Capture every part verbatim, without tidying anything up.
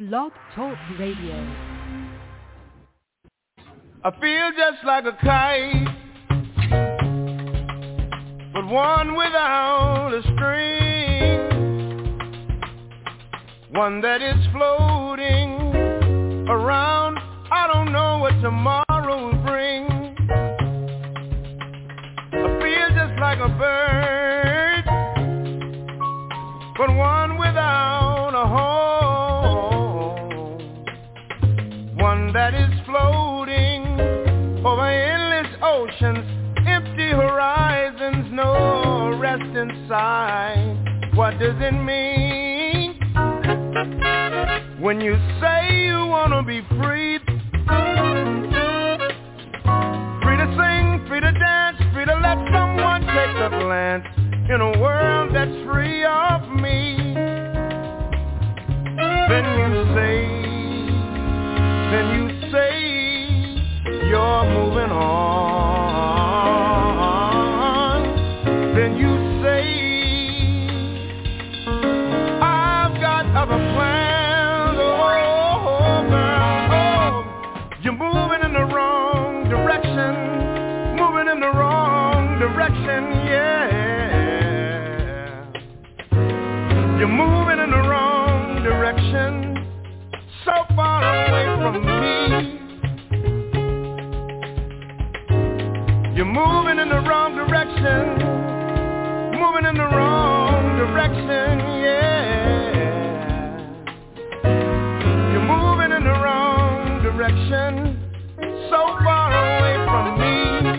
Blog Talk Radio. I feel just like a kite, but one without a string, one that is floating around. I don't know what tomorrow will bring. I feel just like a bird, but one without a home, one that is floating over endless oceans, empty horizons, no rest inside. What does it mean when you say you want to be free? Free to sing, free to dance, free to let someone take a glance in a world that's free of me. Then you say, then you say you're moving on. Then you say I've got other plans. Oh, girl, oh, you're moving in the wrong direction, moving in the wrong direction, yeah. You're moving in the wrong direction, so far away from me. You're moving in the wrong direction, moving in the wrong direction, yeah. You're moving in the wrong direction, so far away from me.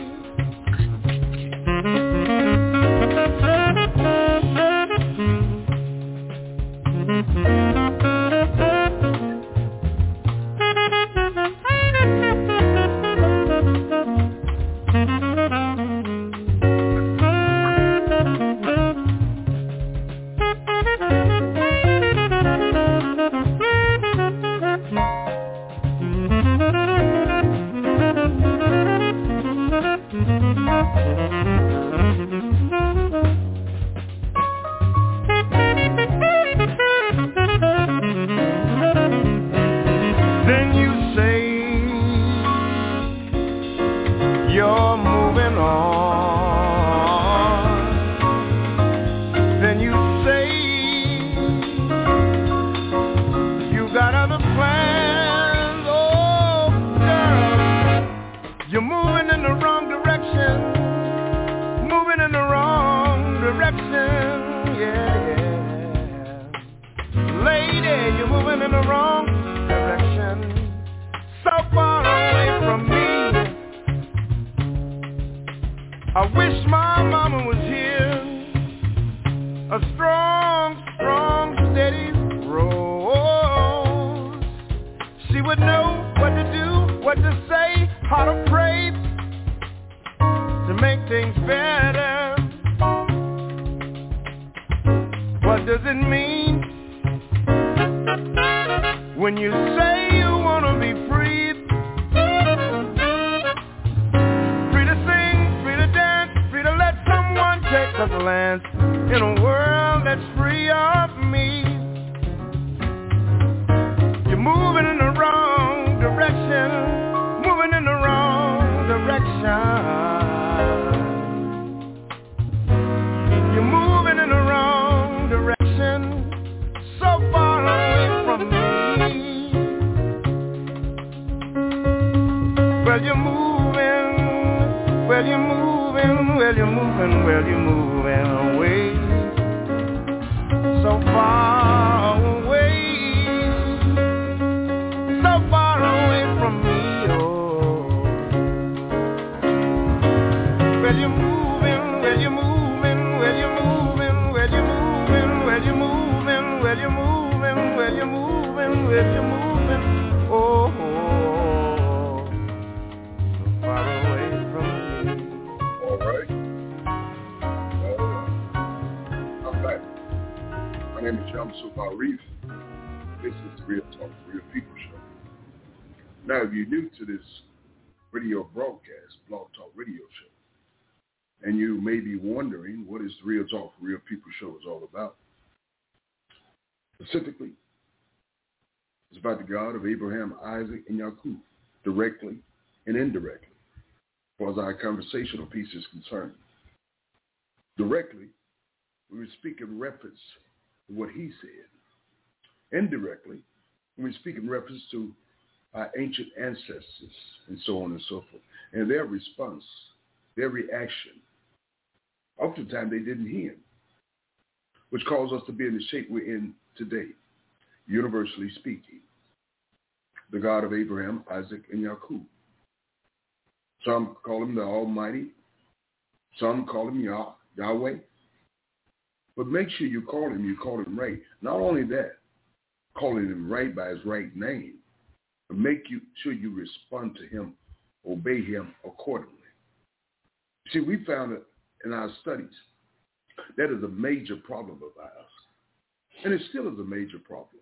If you're new to this radio broadcast, Blog Talk Radio Show, and you may be wondering what is the Real Talk for Real People show is all about, specifically, It's about the God of Abraham, Isaac, and Jacob, directly and indirectly, as far as our conversational piece is concerned. Directly, we speak in reference to what he said. Indirectly, we speak in reference to our ancient ancestors and so on and so forth, and their response, their reaction. Oftentimes they didn't hear him, which caused us to be in the shape we're in today, universally speaking. The God of Abraham, Isaac, and Jacob. Some call him the Almighty. Some call him Yah, Yahweh. But make sure you call him, you call him right. Not only that, calling him right by his right name, but make you sure you respond to him, obey him accordingly. See, we found it in our studies. That is a major problem of ours. And it still is a major problem.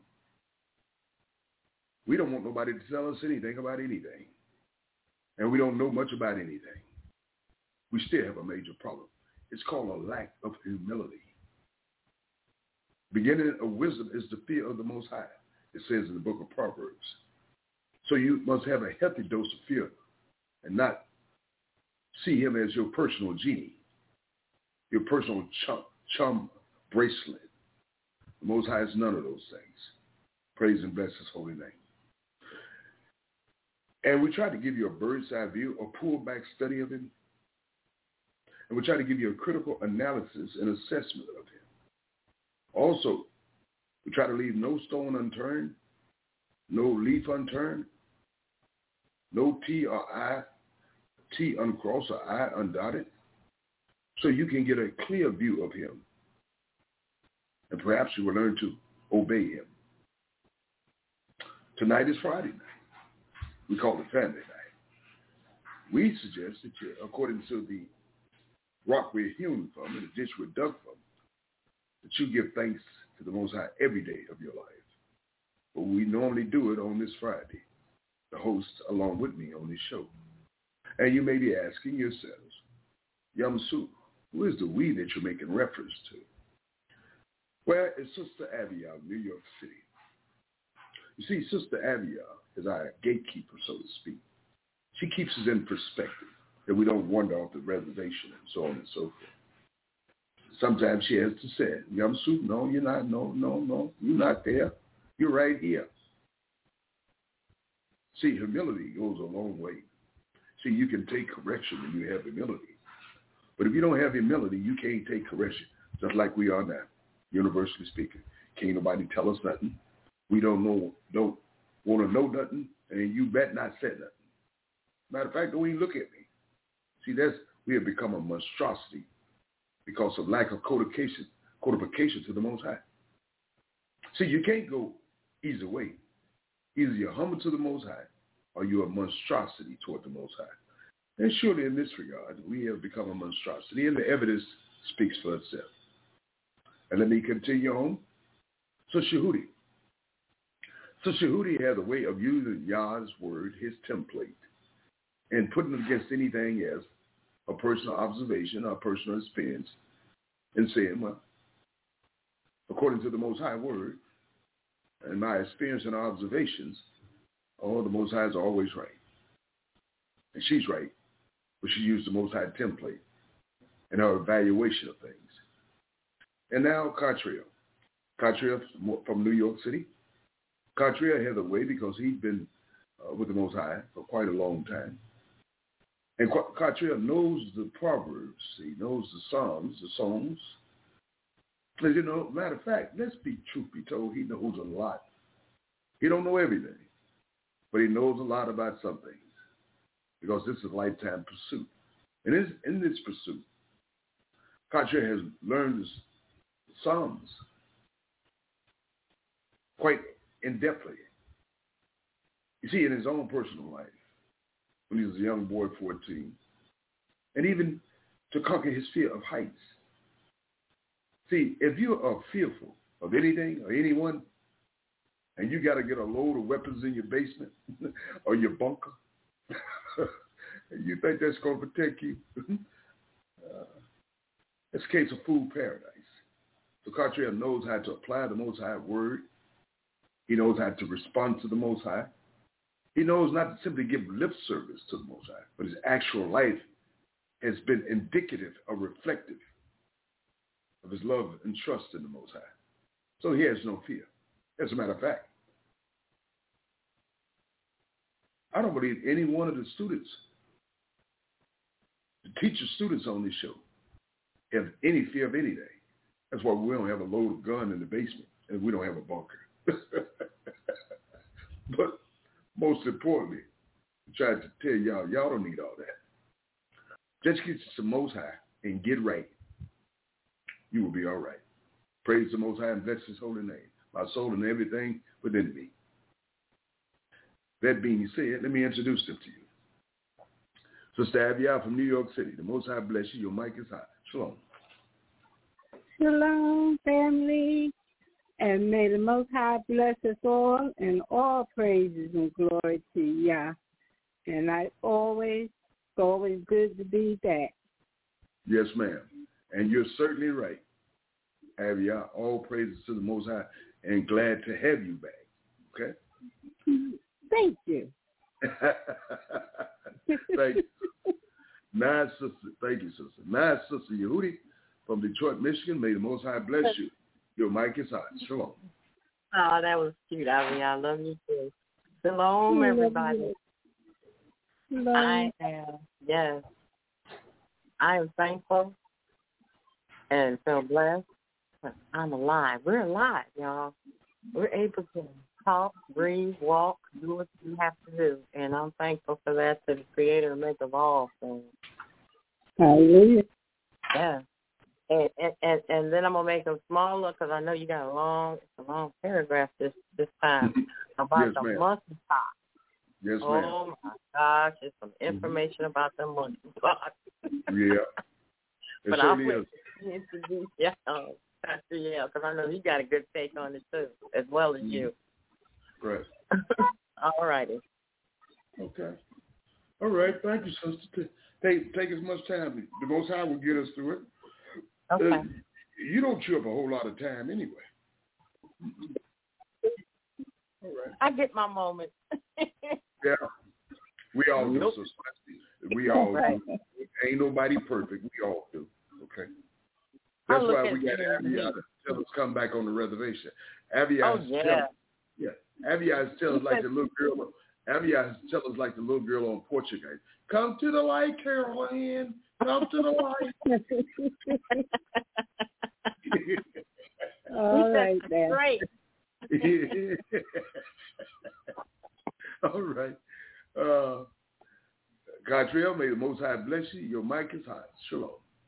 We don't want nobody to tell us anything about anything. And we don't know much about anything. We still have a major problem. It's called a lack of humility. Beginning of wisdom is the fear of the Most High, it says in the book of Proverbs. So you must have a healthy dose of fear and not see him as your personal genie, your personal chum, chum bracelet. The Most High is none of those things. Praise and bless his holy name. And we try to give you a bird's eye view, a pulled back study of him. And we try to give you a critical analysis and assessment of him. Also, we try to leave no stone unturned, no leaf unturned, no T or I, T uncrossed or I undotted, so you can get a clear view of him. And perhaps you will learn to obey him. Tonight is Friday night. We call it family night. We suggest that you, according to the rock we're hewn from and the ditch we're dug from, that you give thanks to the Most High every day of your life. But we normally do it on this Friday, the host along with me on this show. And you may be asking yourselves, Yamsu, who is the we that you're making reference to? Well, it's Sister Abiel, New York City. You see, Sister Abiel is our gatekeeper, so to speak. She keeps us in perspective, that we don't wander off the reservation and so on and so forth. Sometimes she has to say, Yamsu, no, you're not, no, no, no, you're not there. You're right here. See, humility goes a long way. See, you can take correction when you have humility. But if you don't have humility, you can't take correction, just like we are now, universally speaking. Can't nobody tell us nothing. We don't know, don't want to know nothing, and you bet not say nothing. Matter of fact, don't even look at me. See, that's, we have become a monstrosity because of lack of codification, codification to the Most High. See, you can't go either way. Either you're humble to the Most High or you're a monstrosity toward the Most High. And surely in this regard, we have become a monstrosity, and the evidence speaks for itself. And let me continue on. So Shehudi. So Shehudi had a way of using Yah's word, his template, and putting it against anything else, a personal observation or personal experience, and saying, well, according to the Most High word, and my experience and observations, oh, the Most High is always right. And she's right, but she used the Most High template in her evaluation of things. And now Cartriel. Cartriel from New York City. Cartriel had a way because he'd been uh, with the Most High for quite a long time. And Cartriel knows the Proverbs. He knows the Psalms, the Psalms. Because, you know, matter of fact, let's be truth be told, he knows a lot. He don't know everything, but he knows a lot about some things because this is a lifetime pursuit. And in, in this pursuit, Cartriel has learned the Psalms quite in-depthly. You see, in his own personal life, when he was a young boy, fourteen, and even to conquer his fear of heights. See, if you are fearful of anything or anyone, and you got to get a load of weapons in your basement or your bunker, you think that's going to protect you? uh, it's a case of food paradise. So Cartriel knows how to apply the Most High word He knows how to respond to the Most High. He knows not to simply give lip service to the Most High, but his actual life has been indicative or reflective of his love and trust in the Most High. So he has no fear. As a matter of fact, I don't believe any one of the students, the teacher students on this show, have any fear of anything. That's why we don't have a loaded gun in the basement and we don't have a bunker. But most importantly, I tried to tell y'all, y'all don't need all that. Just get some Most High and get right. You will be all right. Praise the Most High and bless his holy name, my soul and everything within me. That being said, let me introduce them to you. Sister Abiyah from New York City. The Most High bless you. Your mic is hot. Shalom. Shalom, family. And may the Most High bless us all, and all praises and glory to Yah. And I always, it's always good to be back. Yes, ma'am. And you're certainly right, Abiyah. All praises to the Most High, and glad to have you back. Okay? Thank you. Thank you. Nice sister. Thank you, sister. Nice sister Yehudi from Detroit, Michigan. May the Most High bless you. Your mic is hot. Shalom. Oh, that was cute, Abby. I love you too. Shalom, everybody. Shalom. I am, yes. I am thankful and feel blessed. I'm alive. We're alive, y'all. We're able to talk, breathe, walk, do what we have to do. And I'm thankful for that, to the creator and maker of all things. Hallelujah. Yeah. And, and, and, and then I'm going to make them smaller because I know you got a long, it's a long paragraph this, this time about Yes, the ma'am. monkey pot. Yes, oh, ma'am. Oh, my gosh. It's some information mm-hmm. about the monkey pot. Yeah. It but I'll certainly is. introduce yeah, uh, Pastor Yale, because I know he got a good take on it, too, as well as mm-hmm. you. Right. All righty. Okay. All right. Thank you, sister. Take, take as much time. The Most High will get us through it. Okay. Uh, you don't chew up a whole lot of time anyway. All right. I get my moment. Yeah. We all do. Nope. So we all right. do. Ain't nobody perfect. We all do. Okay. That's why we got Abiyah to tell us come back on the reservation. Abiyah oh, yeah. Tell, yeah. Abiyah tell us like the little girl. Abiyah tell us like the little girl on Portuguese. Come to the light, Caroline. Come to the light. All right, then. Great. All right. Uh, Gabriel, may the Most High bless you. Your mic is hot. Shalom.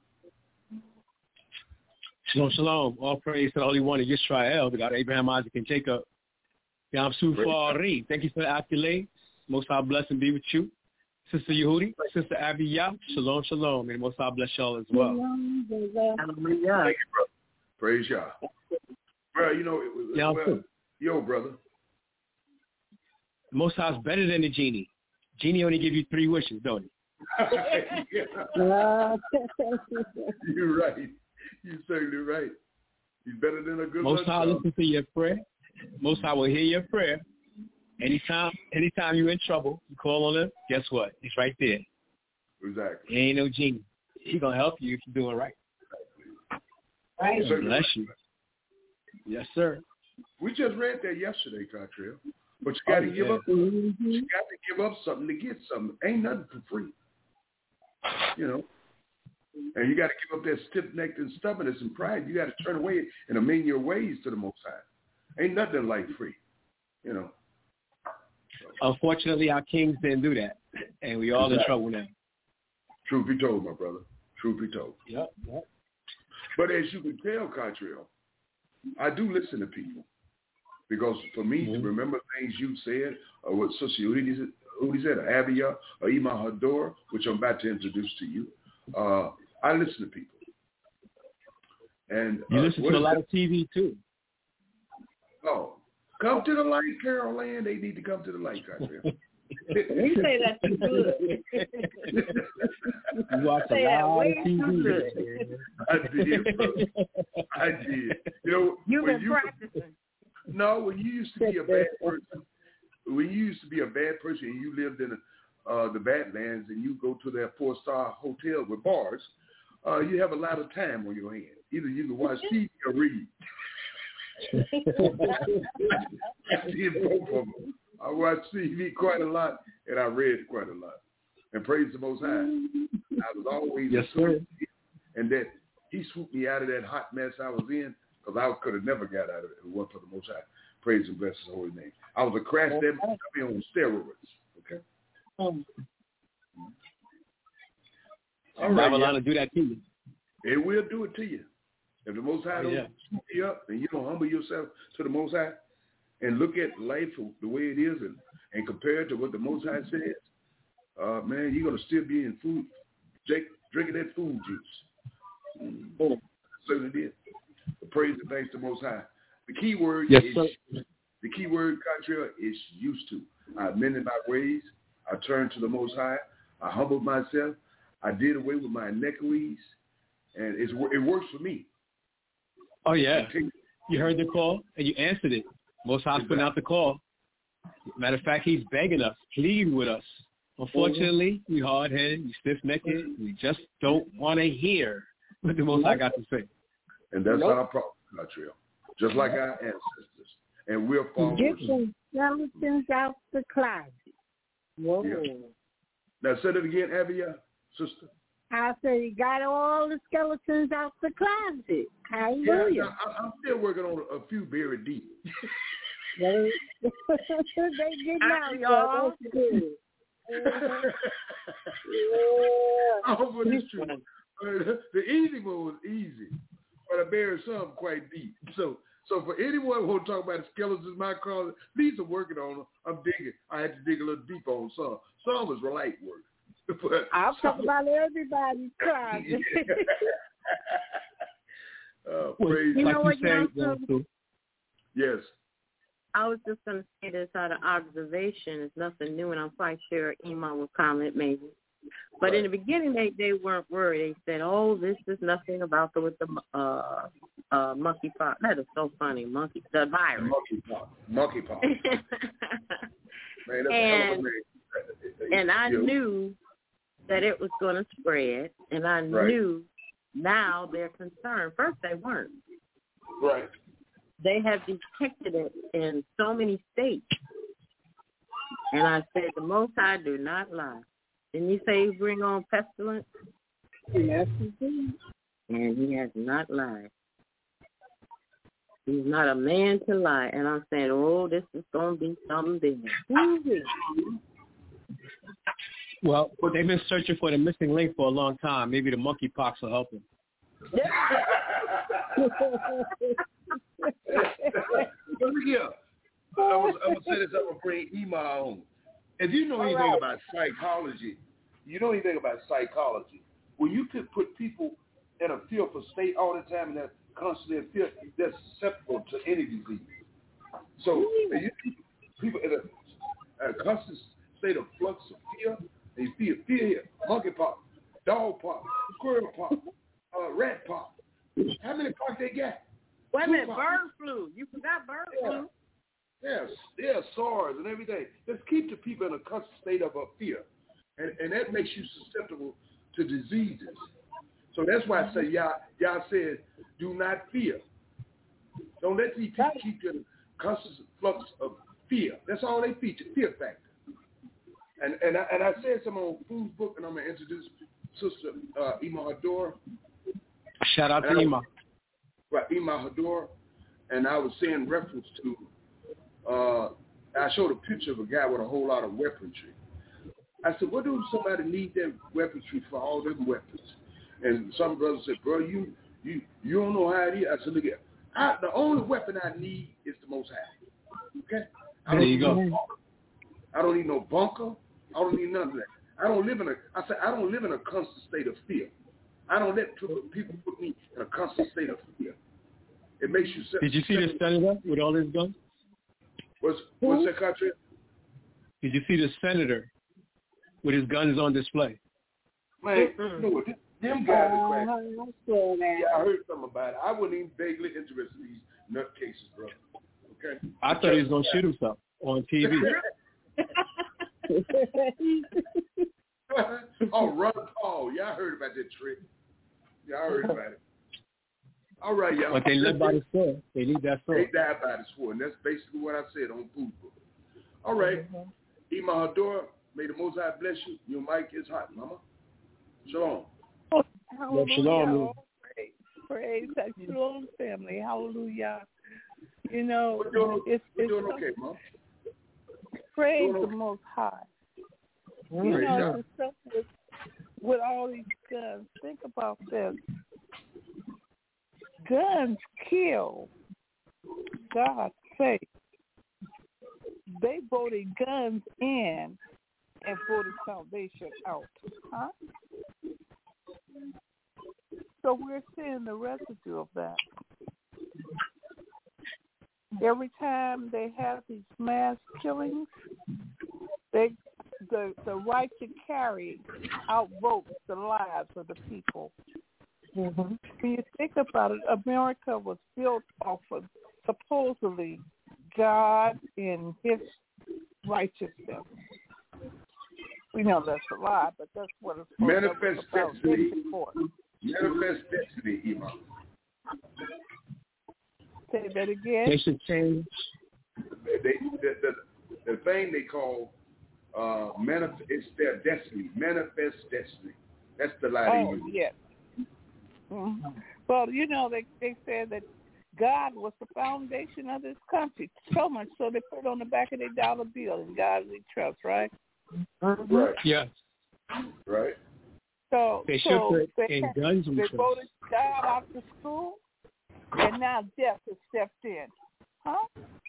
Shalom, shalom. All praise to the Holy One of Yisrael, the God of Abraham, Isaac, and Jacob. Yam Sufari. Thank you for the accolades. Most High bless and be with you. Sister Yehudi, Sister Abiyah, shalom, shalom. And Most High bless y'all as well. Hallelujah. Thank you, brother. Praise y'all. Bro, you know, yeah, well, yo, brother. Most High's better than the genie. Genie only give you three wishes, don't he? You're right. You're certainly right. He's better than a good Most High listen to your prayer. Most High will hear your prayer. Anytime, anytime you're in trouble, you call on him. Guess what? He's right there. Exactly. He ain't no genie. He's gonna help you if you're doing right. Right. Bless you. Yes, sir. We just read that yesterday, Catrell. But you got to oh, give yeah. up. You got to give up something to get something. Ain't nothing for free. You know. And you got to give up that stiff-necked and stubbornness and pride. You got to turn away and amend your ways to the Most High. Ain't nothing like free. You know. Unfortunately, our kings didn't do that, and we all exactly. in trouble now. Truth be told, my brother. Truth be told. Yep. yep. But as you can tell, Catrell, I do listen to people. Because for me mm-hmm. to remember things you said, or what Sister Yehudi said, or Abiyah, or Ima Hador, which I'm about to introduce to you, uh, I listen to people. And you uh, listen to a lot that? of T V too. Oh, come to the light, Carol Land. They need to come to the light, Catrell. You say that too good. You watch a lot of T V. I did, brother. I did. You know, You've been you, practicing. No, when you used to be a bad person, when you used to be a bad person and you lived in a, uh, the Badlands and you go to that four-star hotel with bars, uh, you have a lot of time on your hands. Either you can watch T V or read. I did both of them. I watched T V quite a lot, and I read quite a lot. And praise the Most High. I was always yes, sir. And that he swooped me out of that hot mess I was in, because I could have never got out of it if it wasn't for the Most High. Praise and bless His holy name. I was a crash that on steroids. Okay. Um, All right, Babylon yeah. will do that to you. It will do it to you. If the Most High Oh, don't yeah. swoop you up and you don't humble yourself to the Most High and look at life the way it is and, and compare it to what the Most High says, uh, man, you're going to still be in food, Jake, drinking that food juice. Mm. Certainly did. But praise and thanks to the Most High. The key word yes, is, sir. the key word, Contrell, is used to. I amended my ways. I turned to the Most High. I humbled myself. I did away with my iniquities. And it's, it works for me. Oh, yeah. You heard the call, and you answered it. Most High's putting out the call. Matter of fact, he's begging us, pleading with us. Unfortunately, we hard-headed, we stiff-necked, we just don't want to hear what the Most High got to say. And that's Nope. our problem, Contrell. Just like our ancestors. And we're followers. Get the skeletons out the closet. whoa. Yeah. Now, say it again, Avia, sister. I said, you got all the skeletons out the closet. Yeah, Hallelujah. now, I, I'm still working on a, a few buried deep. they getting out, y'all. That's good. I hope it's true. Uh, the easy one was easy, but I buried some quite deep. So, so for anyone who want to talk about the skeletons in my closet, please are working on them. I'm digging. I had to dig a little deep on some. Some was light work. But I'll talk about everybody's closet. uh, praise You know like what, you y'all said, so- yes. I was just going to say this out of observation. It's nothing new, and I'm quite sure Iman will comment maybe. But Right. in the beginning, they, they weren't worried. They said, oh, this is nothing about the with the uh, uh, monkeypox. That is so funny, monkey, the virus. Monkeypox. Monkeypox. Man, that's a hell of a and, name. and I Yeah. knew that it was going to spread, and I Right. knew now they're concerned. First, they weren't. Right. They have detected it in so many states. And I said, the Most High do not lie. Didn't he say he bring on pestilence? Yes, he did. And he has not lied. He's not a man to lie. And I'm saying, oh, this is going to be something big. Well, they've been searching for the missing link for a long time. Maybe the monkeypox will help them. But look here. I'm going to say this, I'm going to bring Ema on. If you know anything right. about psychology, you know anything about psychology, when you could put people in a fearful state all the time and they're constantly in fear, they're susceptible to any disease. So if you keep people in a, a constant state of flux of fear, they feel fear here, monkeypox, dog pox, squirrel pox, uh, rat pox. How many pox they got? Wait a minute, Two bird flu. You forgot bird Yeah. flu. Yes, yeah, SARS and everything. Just keep the people in a constant state of uh, fear. And, and that makes you susceptible to diseases. So that's why I say, y'all, y'all said, do not fear. Don't let these people keep you in a constant flux of fear. That's all they feature, fear factor. And and I, and I said some on Food's book, and I'm going to introduce Sister uh, Ima Hador. Shout out to And I- Ima. Right, Ima Hador. And I was saying reference to Uh, I showed a picture of a guy with a whole lot of weaponry. I said, what do somebody need that weaponry for, all them weapons? And some brothers said, bro, you you you don't know how it is. I said, look at I, the only weapon I need is the Most High. Okay? I don't There you need go. no I don't need no bunker. I don't need none of that. I don't live in a I said I don't live in a constant state of fear. I don't let people put me in a constant state of fear. It makes you. Did you see the senator with all his guns? What's what's that country? Did you see the senator with his guns on display? Man, you know what? Them guys are crazy. Uh, I saw that. Yeah, I heard something about it. I wasn't even vaguely interested in these nutcases, bro. Okay. I thought he was going to shoot himself on T V. Oh, Ron Paul. Y'all heard about that trick. Y'all heard about it. All right, y'all. But they live by the sword. They need that sword. They died by the sword, and that's basically what I said on Food Book. All right. Mm-hmm. Ima Hadora, may the Most High bless you. Your mic is hot, Mama. Shalom. Hallelujah. Shalom. Praise, praise that Shalom family. Hallelujah. You know, we're doing, it's, we're it's doing so, okay, Mom. Praise doing the okay. Most High. Praise You know, God. it's stuff with, with all these guns. Think about this. Guns kill. God's sake. They voted guns in and voted salvation out. Huh? So we're seeing the residue of that. Every time they have these mass killings, they the the right to carry outvotes the lives of the people. Mm-hmm. When you think about it, America was built off of supposedly God and His righteousness. We know that's a lie, but that's what it's Manifest about. destiny. Manifest destiny, Ima. Say that again. They should change. They, the, the, the thing they call uh, manifest, it's their destiny. Manifest destiny. That's the lie oh, they use. Yes. Mm-hmm. Well, you know, they they said that God was the foundation of this country, so much so they put it on the back of their dollar bill, in God we trust, right? Mm-hmm. Right. Yes. Right. So they should so put they, in guns we they trust. voted God out to school, and now death has stepped in. Huh?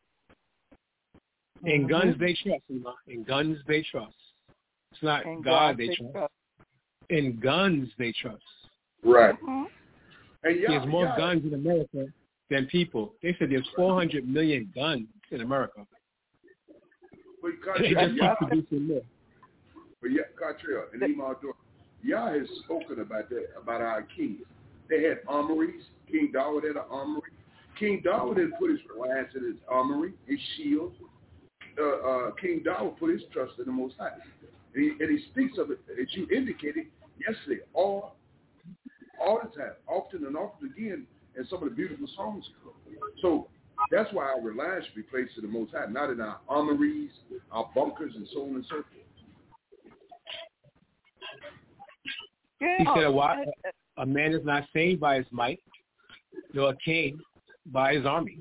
In mm-hmm. guns they trust, Ima. In guns they trust. It's not In God, God they, they trust. trust. In guns they trust. Right. Mm-hmm. And y'all, there's more y'all, guns in America than people. They said there's four hundred million guns in America. But They just keep producing more. But yeah, Cartrell and Ima Hadora, y'all has spoken about that, about our kings. They had armories. King David had an armory. King David didn't put his reliance in his armory, his shield. Uh, uh, King David put his trust in the Most High. And he, and he speaks of it, as you indicated yesterday, all, all the time, often and often again, in some of the beautiful songs. So that's why our reliance should be placed in the Most High, not in our armories, our bunkers, and so on and so forth. He said, "Why a man is not saved by his might, nor a king by his army."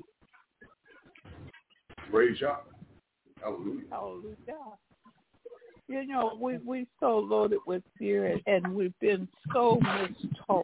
Praise God. Hallelujah. Hallelujah. You know, we we so loaded with fear, and, and we've been so mistaught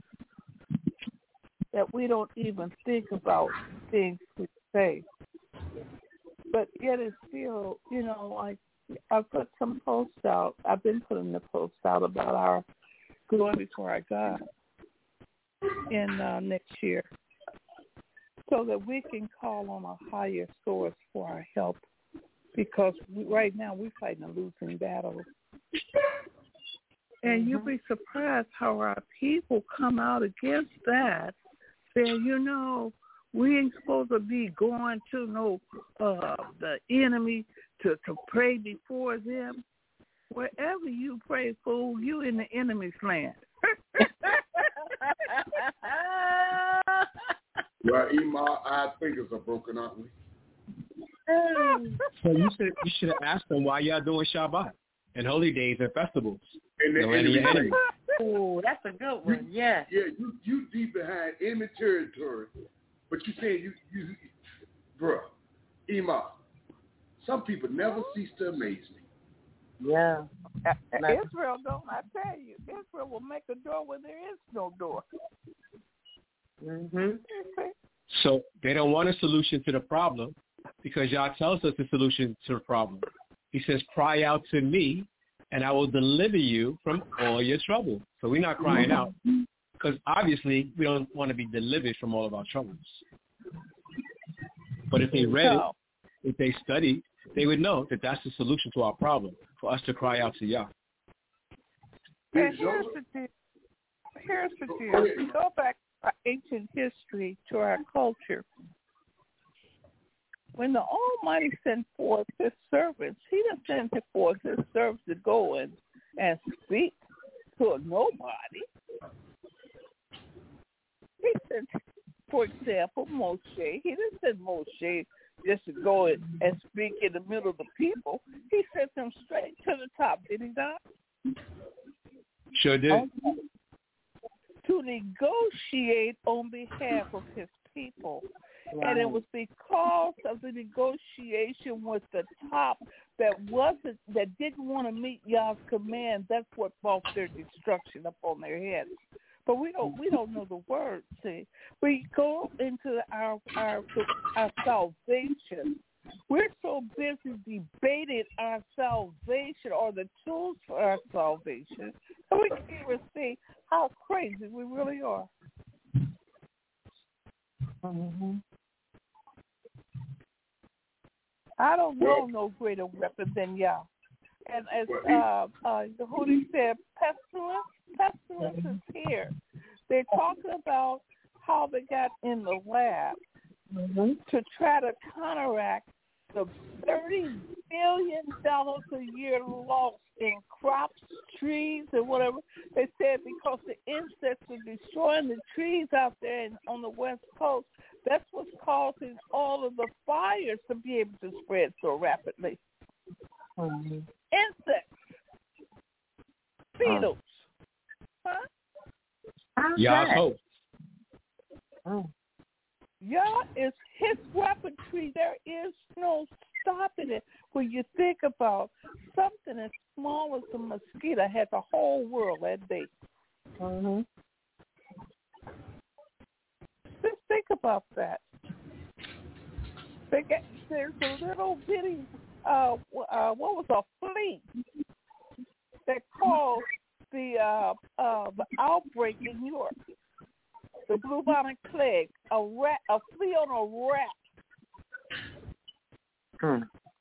that we don't even think about things we say. But yet it's still, you know, like I put some posts out. I've been putting the posts out about our going before our God in uh, next year, so that we can call on a higher source for our help. Because we, right now we're fighting a losing battle. And mm-hmm. you'll be surprised how our people come out against that, saying, you know, we ain't supposed to be going to no uh, the enemy to, to pray before them. Wherever you pray, fool, you in the enemy's land. Well, Ima, our fingers are broken, aren't we? So you should you should have asked them why y'all doing Shabbat and holy days and festivals. And the enemy enemy. Oh, that's a good one. You, yeah. Yeah, you you deep behind enemy territory, but you saying you you, bruh, Ima. Some people never cease to amaze me. Yeah. Israel don't. I tell you, Israel will make a door where there is no door. Mhm. So they don't want a solution to the problem, because y'all tells us the solution to the problem. He says, cry out to me, and I will deliver you from all your trouble. So we're not crying out, because obviously we don't want to be delivered from all of our troubles. But if they read it, if they studied, they would know that that's the solution to our problem, for us to cry out to Yah. And here's the deal. Here's the deal. We go back to ancient history, to our culture. when the Almighty sent forth his servants, he didn't send forth his servants to go and, and speak to a nobody. He sent, for example, Moshe. He didn't send Moshe just to go and, and speak in the middle of the people. He sent them straight to the top, did he not? Sure did. Okay. To negotiate on behalf of his people. Wow. And it was because of the negotiation with the top that wasn't that didn't want to meet Yah's command. That's what brought their destruction upon their heads. But we don't we don't know the words. See, we go into our our our salvation. We're so busy debating our salvation or the tools for our salvation, so we can't even see how crazy we really are. Mm-hmm. I don't know no greater weapon than Yah. And as uh, uh, Yehudi said, pestilence, pestilence is here. They're talking about how they got in the lab mm-hmm. to try to counteract the thirty billion dollars a year lost in crops, trees, and whatever. They said because the insects are destroying the trees out there in, on the West Coast, that's what's causing all of the fires to be able to spread so rapidly. Mm-hmm. Insects, beetles, huh? Yah's hope. Oh. Yah is his weaponry. There is no stopping it. When you think about something as small as a mosquito has a whole world at bay. Mm-hmm. Just think about that. They get, there's a little bitty, uh, uh, what was a flea that caused the uh, uh, the outbreak in Europe. The bubonic plague, a rat, a flea on a rat. Hmm.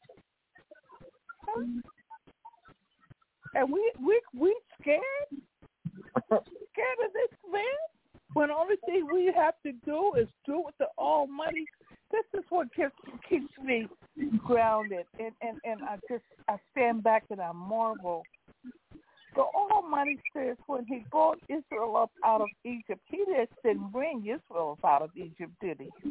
And we we we scared, scared of this man. When the only thing we have to do is do with the Almighty. This is what keeps keeps me grounded, and, and, and I just I stand back and I marvel. The Almighty says when he brought Israel up out of Egypt, he just didn't bring Israel up out of Egypt, did he?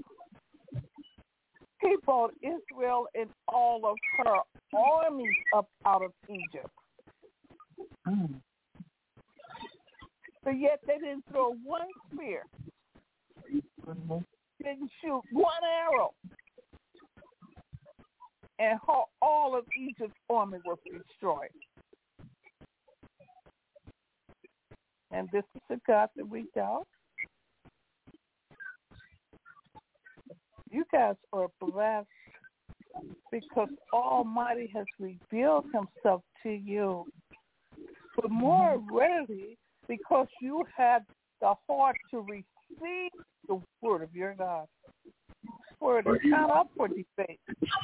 He brought Israel and all of her armies up out of Egypt. Mm. But yet they didn't throw one spear, mm-hmm. didn't shoot one arrow, and all of Egypt's army was destroyed. And this is the God that we doubt. You guys are blessed because Almighty has revealed himself to you. But more rarely, because you have the heart to receive the word of your God. Word is not up for debate.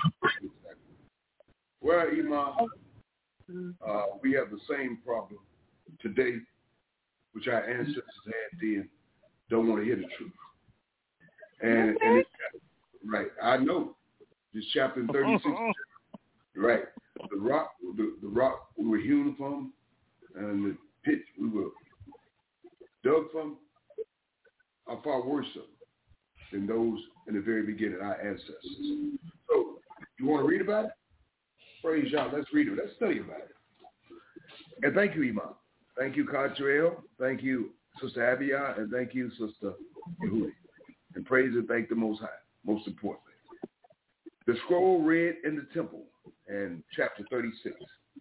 Well, Imam, uh, we have the same problem today, which our ancestors had then, don't want to hear the truth. And, and it's, right, I know. This chapter thirty-six, right. The rock, the, the rock we were hewn from, and the pit we were dug from, are far worse than those in the very beginning, our ancestors. So, you want to read about it? Praise y'all. Let's read it. Let's study about it. And thank you, Imam. Thank you, Catrell. Thank you, Sister Abiyah, and thank you, Sister Yehudi. And praise and thank the Most High, most importantly. The scroll read in the temple, and chapter thirty-six.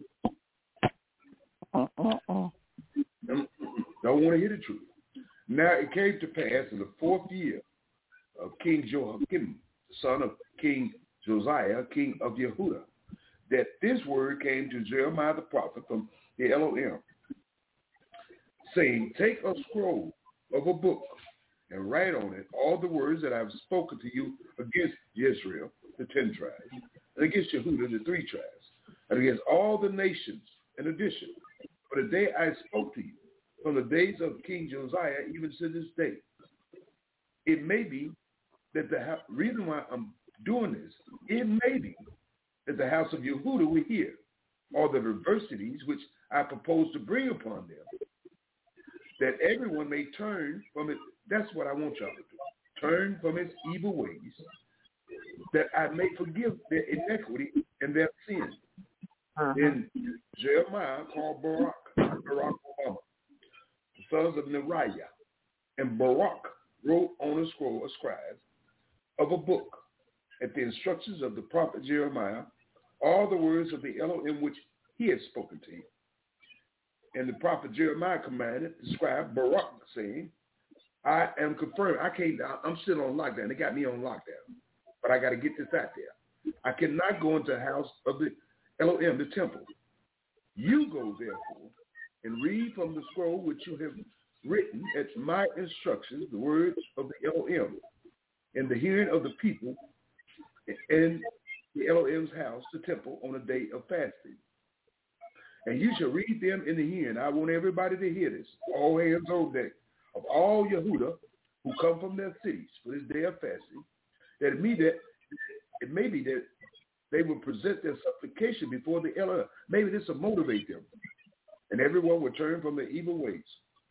Uh-uh-uh. Don't want to hear the truth. Now it came to pass in the fourth year of King Jehoiakim, the son of King Josiah, king of Yehudah, that this word came to Jeremiah the prophet from the Elohim, saying, take a scroll of a book and write on it all the words that I have spoken to you against Israel, the ten tribes, and against Yehudah, the three tribes, and against all the nations in addition. For the day I spoke to you, from the days of King Josiah, even to this day. It may be that the reason why I'm doing this, it may be that the house of Yehuda will hear all the adversities which I propose to bring upon them, that everyone may turn from it. That's what I want y'all to do. Turn from its evil ways, that I may forgive their iniquity and their sin. Uh-huh. Then Jeremiah called Barak, Barack Obama, the sons of Neriah, and Barak wrote on a scroll of scribes of a book at the instructions of the prophet Jeremiah all the words of the Elohim which he had spoken to him. And the prophet Jeremiah commanded the scribe Barak, saying, I am confirmed. I can't, I'm still on lockdown. They got me on lockdown. But I got to get this out there. I cannot go into the house of the Elohim, the temple. You go, therefore, and read from the scroll which you have written at my instructions, the words of the Elohim, in the hearing of the people, in the Elohim's house, the temple, on a day of fasting. And you shall read them in the hearing. I want everybody to hear this. All hands on deck of all Yehuda who come from their cities for this day of fasting, that it may, that, it may be that they will present their supplication before the Elohim. Maybe this will motivate them. And everyone will turn from their evil ways.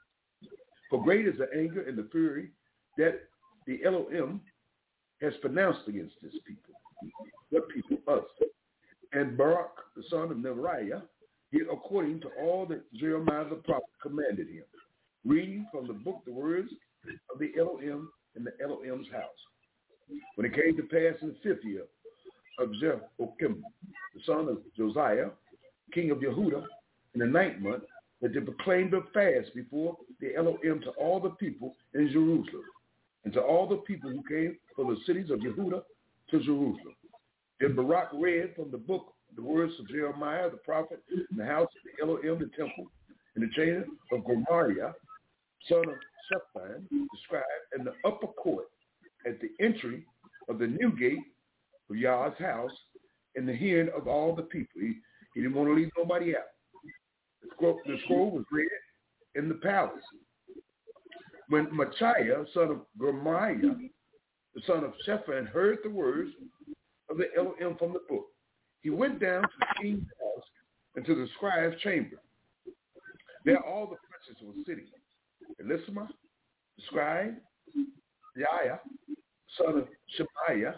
For great is the anger and the fury that the Elohim has pronounced against this people. What people? Us. And Barak, the son of Neriah, did according to all that Jeremiah the prophet commanded him, reading from the book the words of the Elohim in the Elohim's house. When it came to pass in the fifth year of Jehoiakim, the son of Josiah, king of Yehuda, in the ninth month, that they proclaimed a fast before the Elohim to all the people in Jerusalem, and to all the people who came from the cities of Yehuda to Jerusalem. Then Barak read from the book the words of Jeremiah the prophet in the house of the Elohim, the temple, in the chamber of Gemariah, son of Shaphan, the scribe, in the upper court at the entry of the new gate of Yah's house, in the hearing of all the people. He, he didn't want to leave nobody out. The scroll, the scroll was read in the palace. When Machiah, son of Gemariah, the son of Shaphan, heard the words of the Elohim from the book, he went down to the king's house and to the scribe's chamber. There all the princes were sitting. Elisama, the scribe, Yaiah, son of Shemaiah,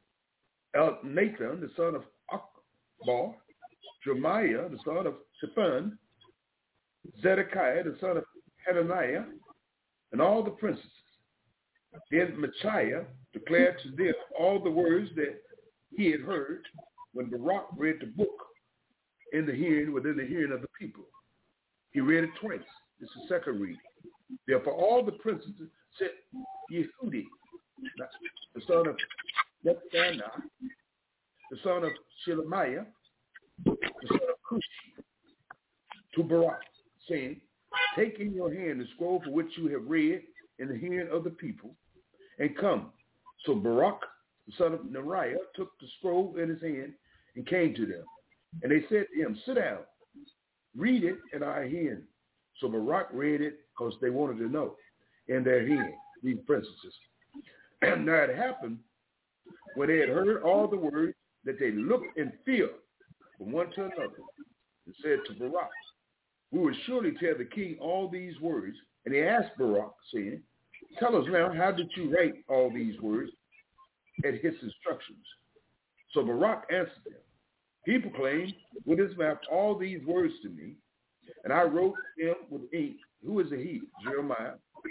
Nathan, the son of Akbar, Jeremiah, the son of Shaphan, Zedekiah, the son of Hananiah, and all the princesses. Then Machiah declared to them all the words that he had heard when Barak read the book in the hearing, within the hearing of the people. He read it twice. This is the second reading. Therefore, all the princesses said, Yehudi, the son of Netanah, the son of Shelemiah, the son of Cushi, to Barak, saying, take in your hand the scroll for which you have read in the hearing of the people, and come. So Barak, the son of Neriah, took the scroll in his hand and came to them. And they said to him, sit down, read it in our hearing. So Barak read it because they wanted to know in their hearing, these princesses. And now it happened when they had heard all the words that they looked in fear from one to another and said to Barak, we will surely tell the king all these words. And he asked Barak, saying, tell us now, how did you write all these words at his instructions? So Barak answered them, he proclaimed with his mouth all these words to me, and I wrote them with ink. Who is a he? Jeremiah.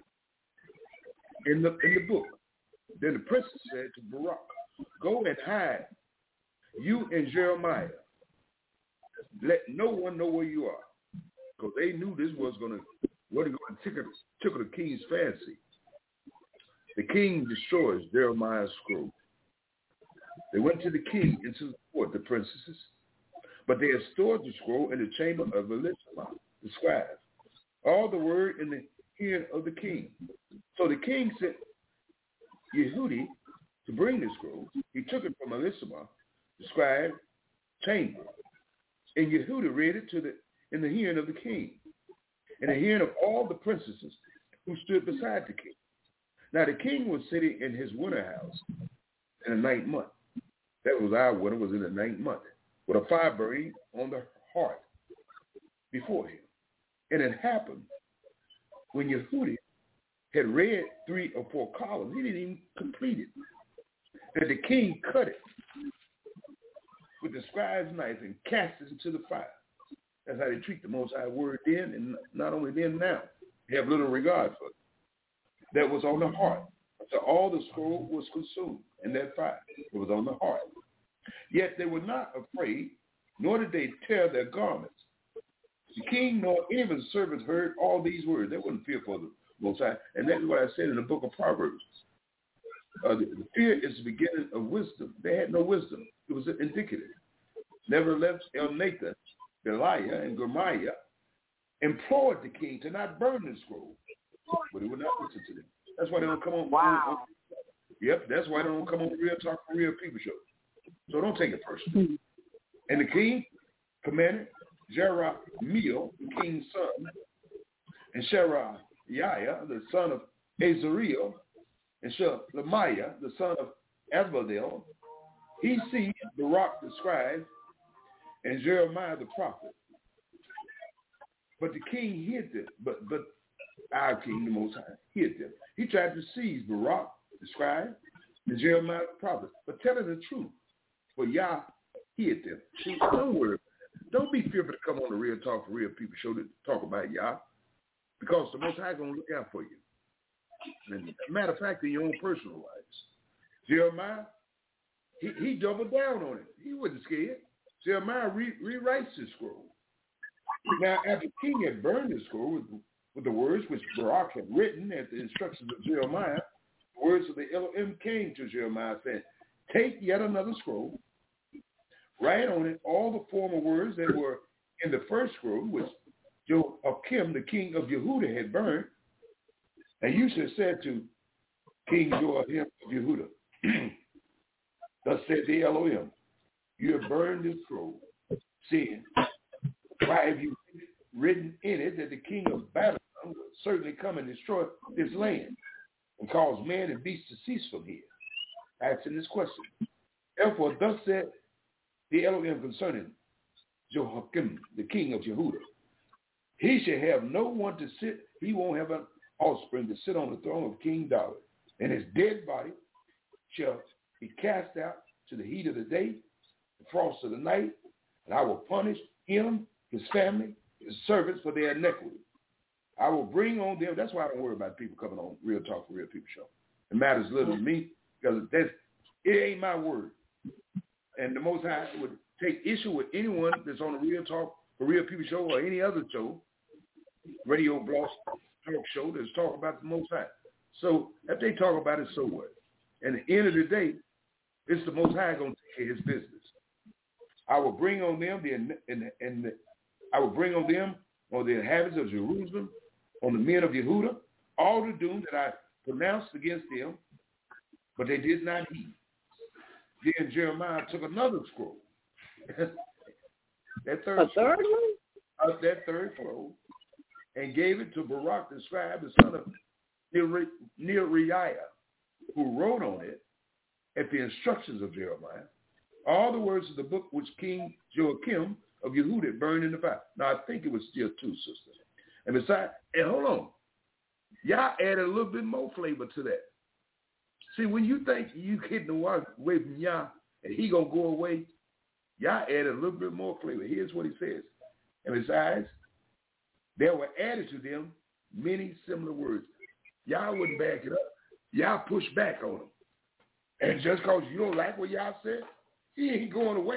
In the, in the book. Then the princess said to Barak, go and hide, you and Jeremiah. Let no one know where you are. Because they knew this was going to, what going to tickle, tickle the king's fancy. The king destroys Jeremiah's scroll. They went to the king and to the court, the princesses, but they had stored the scroll in the chamber of Elisama, the scribe, all the word in the hearing of the king. So the king sent Yehudi to bring the scroll. He took it from Elisama, the scribe, chamber, and Yehudi read it to the in the hearing of the king, in the hearing of all the princesses who stood beside the king. Now the king was sitting in his winter house in the ninth month. That was our winter, was in the ninth month, with a fire burning on the hearth before him. And it happened when Yehudi had read three or four columns, he didn't even complete it, that the king cut it with the scribe's knife and cast it into the fire. That's how they treat the Most High word then, and not only then, now. They have little regard for it. That was on the heart. So all the scroll was consumed in that fire. It was on the heart. Yet they were not afraid, nor did they tear their garments. The king nor any of his servants heard all these words. They weren't fearful of the Most High. And that's what I said in the book of Proverbs. Uh, the, the fear is the beginning of wisdom. They had no wisdom. It was indicative. Nevertheless, Elnathan, Deliah, and Gemaiah implored the king to not burn the scroll, but he would not listen to them. That's why they don't come on. Wow. On, yep, that's why they don't come on the Real Talk for Real People show. So don't take it personally. And the king commanded Jerahmeel, the king's son, and Sheraiah, the son of Azariel, and Shelemiah, the son of Asbadel. He seized Barak the scribe and Jeremiah the prophet. But the king hid them. But but our king, the Most High, hid them. He tried to seize Barak the scribe and Jeremiah the prophet. But telling the truth, for Yah hid them. See, don't worry. Don't be fearful to come on the Real Talk for Real People show to talk about Yah, because the Most High is going to look out for you. And as a matter of fact, in your own personal lives, Jeremiah, he, he doubled down on it. He wasn't scared. Jeremiah re- rewrites the scroll. Now, after the king had burned the scroll with, with the words which Barak had written at the instructions of Jeremiah, the words of the Elohim came to Jeremiah, saying, take yet another scroll, write on it all the former words that were in the first scroll, which Joachim, the king of Yehuda, had burned. And you should have said to King Joachim of Yehuda, thus said the Elohim, you have burned this scroll, saying, why have you written in it that the king of Babylon will certainly come and destroy this land and cause man and beast to cease from here? Asking this question. Therefore, thus said the Elohim concerning Joachim, the king of Yehuda, he shall have no one to sit, he won't have an offspring to sit on the throne of King David, and his dead body shall be cast out to the heat of the day, the frost of the night, and I will punish him, his family, his servants for their iniquity. I will bring on them. That's why I don't worry about people coming on Real Talk for Real People show. It matters little to me because that's, it ain't my word. And the Most High would take issue with anyone that's on the Real Talk for Real People show or any other show, radio, blog, talk show that's talking about the Most High. So if they talk about it, so what? And at the end of the day, it's the Most High going to take care of his business. I will bring on them the and, and the, I will bring on them on the inhabitants of Jerusalem, on the men of Yehuda, all the doom that I pronounced against them, but they did not heed. Then Jeremiah took another scroll, that third, A third one, uh, that third scroll, and gave it to Barak the scribe, the son of Neriah, who wrote on it at the instructions of Jeremiah all the words of the book which King Joachim of Yehuda burned in the fire. Now, I think it was still two, sisters. And besides, and hold on, y'all added a little bit more flavor to that. See, when you think you getting away from Yah and he going to go away, y'all added a little bit more flavor. Here's what he says. And besides, there were added to them many similar words. Y'all wouldn't back it up. Y'all push back on them. And just because you don't like what y'all said, he ain't going away.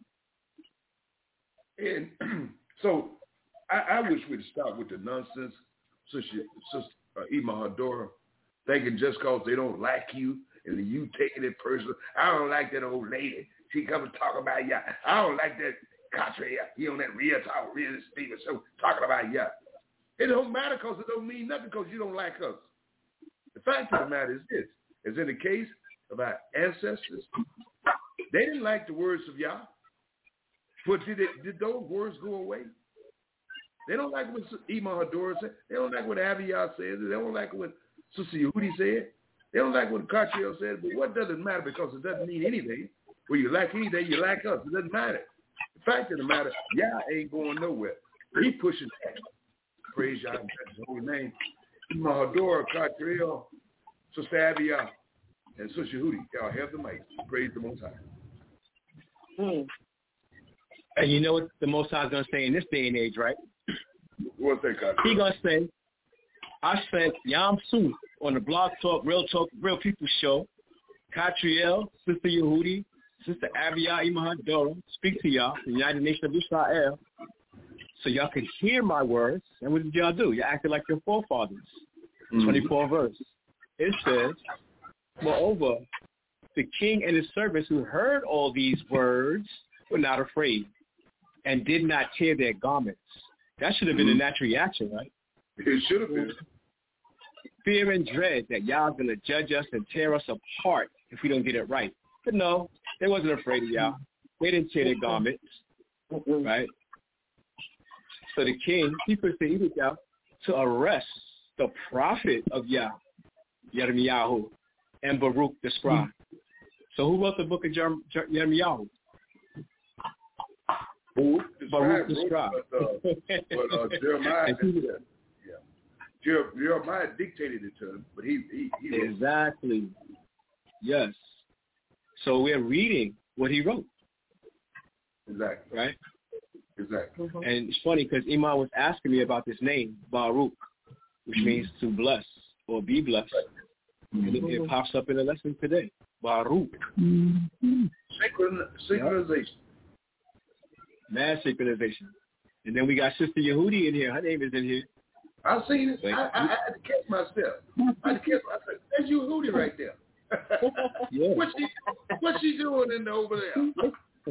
And so I, I wish we'd stop with the nonsense, Sister, Sister uh, Ima Hadora, thinking just because they don't like you and you taking it personal. I don't like that old lady. She come and talk about ya. I don't like that Contra. He on that Real Talk, Real Speaker show talking about ya. It don't matter because it don't mean nothing because you don't like us. The fact of the matter is this, as in the case of our ancestors, they didn't like the words of Yah, but did it? Did those words go away? They don't like what Ima Hadora said. They don't like what Abiyah says. They don't like what Sister Yehudi said. They don't like what Katriel said. But what does it matter because it doesn't mean anything Well, you lack anything, you lack us. It doesn't matter. The fact of the matter, Yah ain't going nowhere. He pushing that. Praise Yah in His holy name. Mahadora, Katriel, Sister Abia, and Sister Hootie, y'all have the mic. Praise the Most High. Mm. And you know what the Most High is going to say in this day and age, right? What's that, Katriel? He's going to say, I sent Yam Suf on the Blog Talk, Real Talk, Real People show, Katriel, Sister Yehudi, Sister Abia Imahadora, speak to y'all, the United Nations of Israel, so y'all can hear my words. And what did y'all do? You acted like your forefathers. Mm-hmm. twenty-fourth verse. It says, moreover, the king and his servants who heard all these words were not afraid and did not tear their garments. That should have been mm-hmm. a natural reaction, right? It should have been. Fear and dread that y'all going to judge us and tear us apart if we don't get it right. But no, they wasn't afraid of y'all. They didn't tear their garments, right? So the king, he proceeded y'all to arrest the prophet of Yah, Yirmiyahu, and Baruch the scribe. So who wrote the book of Jer- Jer- Yirmiyahu? Baruch the scribe. But, uh, but uh, Jeremiah, yeah. Jer- Jeremiah dictated it to him, but he, he, he wrote. Exactly. Yes. So we're reading what he wrote. Exactly. Right? Exactly. Mm-hmm. And it's funny because Iman was asking me about this name, Baruch, which mm-hmm. means to bless or be blessed. Right. And it, it pops up in the lesson today. Baruch. Mm-hmm. Synchron- synchronization. Yep. Mad synchronization. And then we got Sister Yehudi in here. Her name is in here. I seen it. I, I, I had to catch myself. I had to catch myself. That's Yehudi right there. Yeah. What's she, what's she doing in the, over there?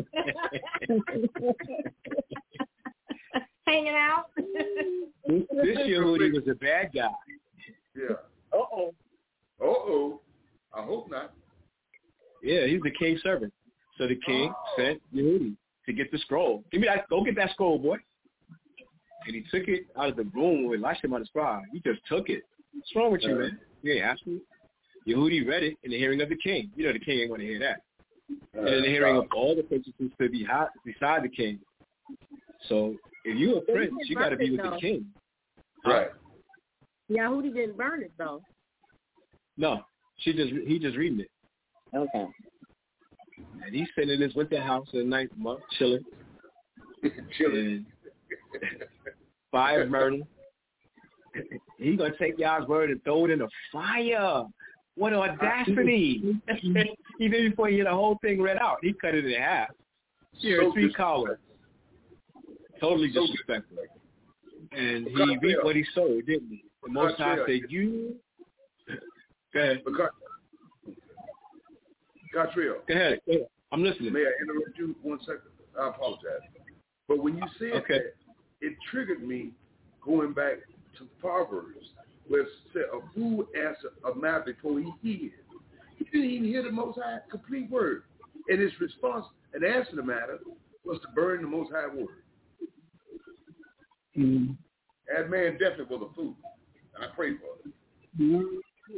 Hanging out. This, this Yehudi was a bad guy. Yeah. Uh-oh. Uh-oh. I hope not. Yeah, he's the king's servant. So the king oh. sent Yehudi to get the scroll. Give me that. Go get that scroll, boy. And he took it out of the room with Elisha on the scribe. He just took it. What's wrong with you, man? You ain't asked me. Yehudi read it in the hearing of the king. You know the king ain't going to hear that. Uh, and in the hearing uh, of all the princes who stood beside the king. So if you're a prince, you got to be with though. the king. Right. Yehudi didn't burn it, though. No. She just he just reading it. Okay. And he's sitting in his winter house in the ninth month, chilling. chilling. Fire burning. He's going to take y'all's word and throw it in the fire. What audacity. Even before he had the whole thing read out, he cut it in half. Here, so three columns. Totally so disrespectful. And he reaped what he sowed, didn't he? The Most High said, you... Go ahead. Gatriel. Go ahead. Go ahead. I'm listening. May I interrupt you one second? I apologize. But when you said okay. that, it triggered me going back to Proverbs, where it said, a fool asks a matter before he hears. He didn't even hear the Most High complete word. And his response and answer to the matter was to burn the Most High word. Mm-hmm. That man definitely was a fool. I pray for him. Mm-hmm.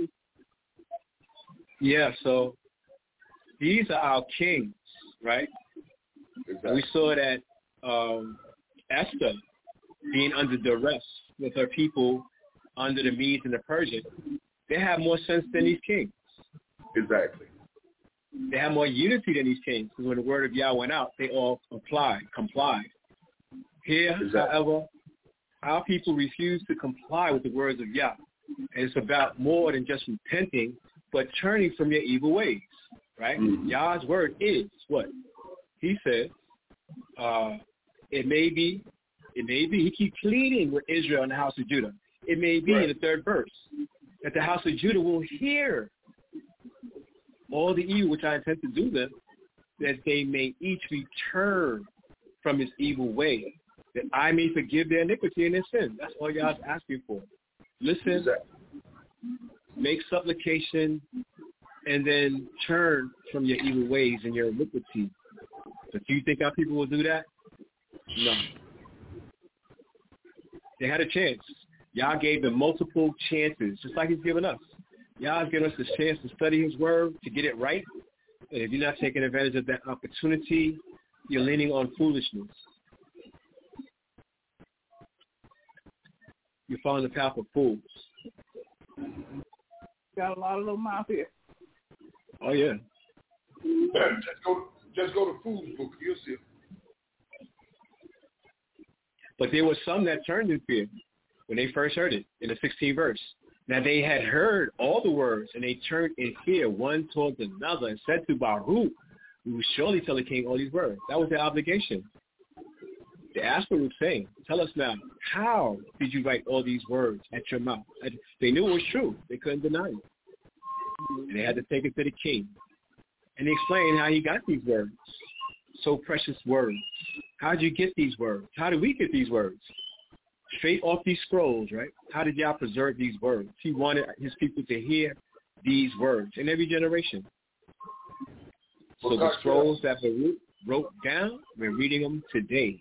Yeah, so these are our kings, right? Exactly. We saw that um, Esther being under duress with her people under the Medes and the Persians, they have more sense than these kings. Exactly. They have more unity than these kings because when the word of Yah went out, they all complied. complied. Here, exactly. however, our people refuse to comply with the words of Yah. And it's about more than just repenting, but turning from your evil ways, right? Mm-hmm. Yah's word is what? He said, uh, it may be, it may be, he keeps pleading with Israel and the house of Judah. It may be right. in the third verse that the house of Judah will hear all the evil which I intend to do them, that they may each return from his evil way, that I may forgive their iniquity and their sin. That's all Yah's asking for. Listen, exactly. Make supplication, and then turn from your evil ways and your iniquity. But do you think our people will do that? No. They had a chance. Yah gave them multiple chances, just like he's given us. Yah's given us a chance to study his word, to get it right, And if you're not taking advantage of that opportunity, you're leaning on foolishness. You're following the path of fools. Got a lot of them out here. Oh, yeah. Just go, just go to Fool's Book. You'll see. But there were some that turned in fear when they first heard it in the sixteenth verse. Now they had heard all the words, and they turned in fear one towards another and said to Baruch, we will surely tell the king all these words. That was their obligation. They asked Baruch, saying, tell us now, how did you write all these words at your mouth? They knew it was true. They couldn't deny it. And they had to take it to the king. And they explained how he got these words. So precious words. How did you get these words? How did we get these words? Straight off these scrolls, right? How did y'all preserve these words? He wanted his people to hear these words in every generation. So well, the scrolls that Baruch wrote down, we're reading them today.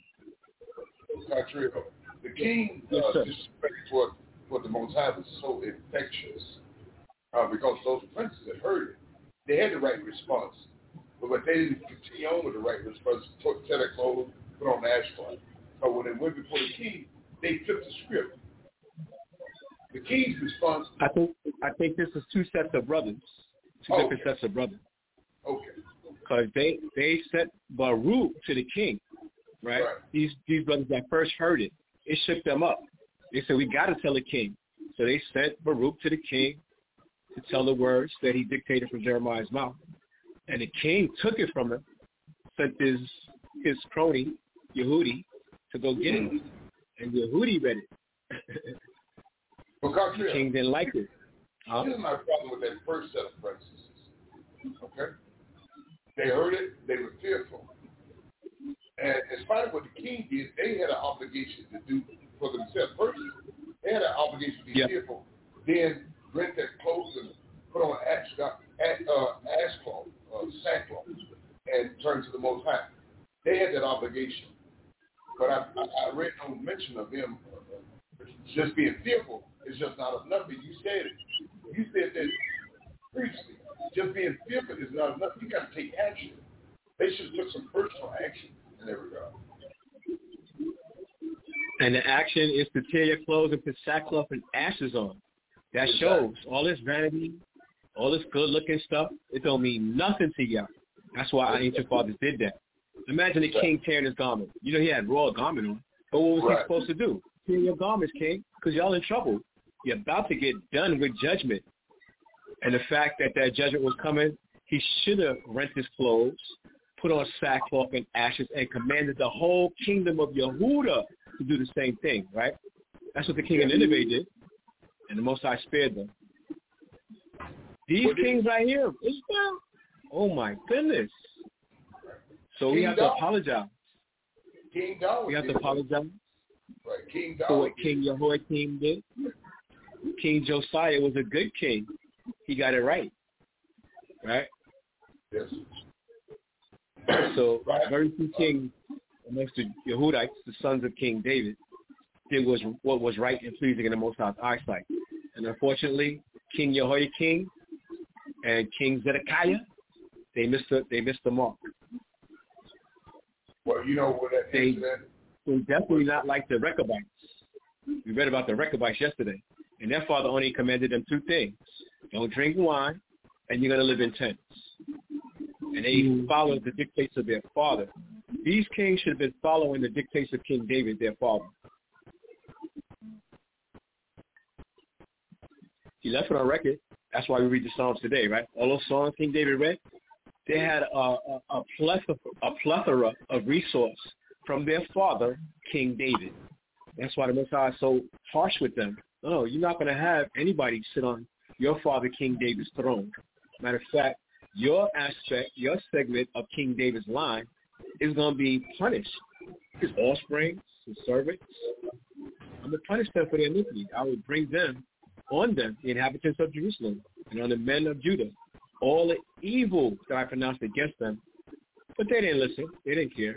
The king, uh, yes, disrespect toward, toward the Most High was so infectious uh, because those princes had heard it. They had the right response, but, but they didn't continue on with the right response. Took their clothes, put on the ashcloth. So when they went before the king, they flipped the script. The king's response. I think I think this is two sets of brothers, two okay. different sets of brothers. Okay. Because they they sent Baruch to the king, right? right? These these brothers that first heard it, it shook them up. They said, we got to tell the king. So they sent Baruch to the king to tell the words that he dictated from Jeremiah's mouth. And the king took it from him, sent his his crony, Yehudi, to go get it. And Yehudi read it. Well, the king didn't like it. Huh? Here's my problem with that first set of princes. Okay? They heard it, they were fearful. And in spite of what the king did, they had an obligation to do for themselves. First, they had an obligation to be yep. fearful. Then rent their clothes and put on ashcloth, uh, ashcloth, uh, sackcloth, and turn to the Most High. They had that obligation. But I, I, I read no mention of them uh, just being fearful. It's just not enough. And you said it. You said that previously. Just being fearful is not enough. You got to take action. They should have took some personal action in that regard. And the action is to tear your clothes and put sackcloth and ashes on. That exactly. shows all this vanity, all this good-looking stuff. It don't mean nothing to y'all. That's why our ancient fathers did that. Imagine the king tearing his garment. You know he had royal garment on. But what was right. he supposed to do? Tear your garments, king, because y'all in trouble. You're about to get done with judgment. And the fact that that judgment was coming, he should have rent his clothes, put on sackcloth and ashes, and commanded the whole kingdom of Yehuda to do the same thing, right? That's what the king of Nineveh did, and the Most High spared them. These what kings right here, Israel, oh my goodness. So King we have David. to apologize. King David we have to apologize right. King for what King Jehoiakim did. King Josiah was a good king. He got it right. Right? Yes. So right. very few kings amongst the Yehudites, the sons of King David, did was what was right and pleasing in the Most High's eyesight. And unfortunately, King Jehoiakim and King Zedekiah, they missed the they missed the mark. Well, you know what that they, is, man? They definitely not like the Rechabites. We read about the Rechabites yesterday. And their father only commanded them two things. Don't drink wine, and you're going to live in tents. And they mm-hmm. followed the dictates of their father. These kings should have been following the dictates of King David, their father. He left it on record. That's why we read the Psalms today, right? All those songs King David read, they had a, a, a, plethora, a plethora of resource from their father, King David. That's why the Most High is so harsh with them. No, you're not going to have anybody sit on your father, King David's throne. Matter of fact, your aspect, your segment of King David's line is going to be punished. His offspring, his servants, I'm going to punish them for their iniquity. I will bring them on them, the inhabitants of Jerusalem, and on the men of Judah, all the evil that I pronounced against them. But they didn't listen. They didn't care.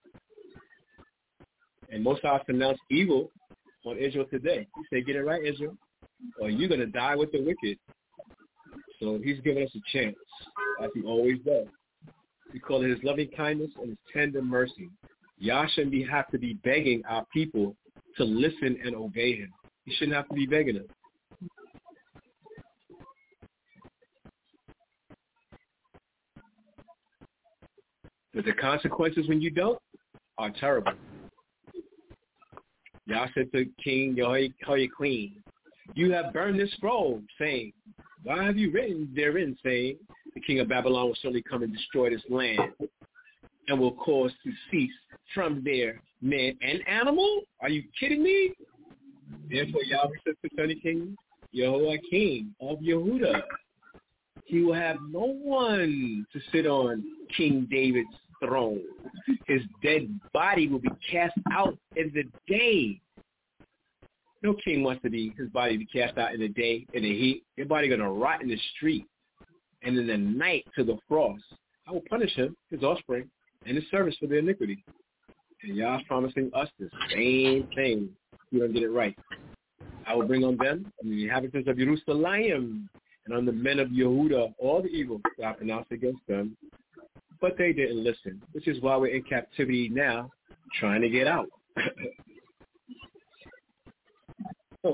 And Most High pronounced evil on Israel today. He said, get it right, Israel, or you're going to die with the wicked. So he's giving us a chance. as he always does. We call it his loving kindness and his tender mercy. Yah shouldn't be, have to be begging our people to listen and obey him. He shouldn't have to be begging them. But the consequences when you don't are terrible. Yah said to King Jehoiakim, you have burned this scroll, saying, why have you written therein, saying, the king of Babylon will certainly come and destroy this land and will cause to cease from there man and animal? Are you kidding me? Therefore, Yahweh says concerning King Jehoiakim of Yehuda, he will have no one to sit on King David's throne. His dead body will be cast out in the day. No king wants to be his body to be cast out in the day, in the heat. Your body going to rot in the street, and in the night to the frost. I will punish him, his offspring, and his servants for their iniquity. And Yah's promising us the same thing. You don't get it right. I will bring on them, on the inhabitants of Jerusalem, and on the men of Yehuda, all the evil that I pronounced against them. But they didn't listen, which is why we're in captivity now, trying to get out. Oh.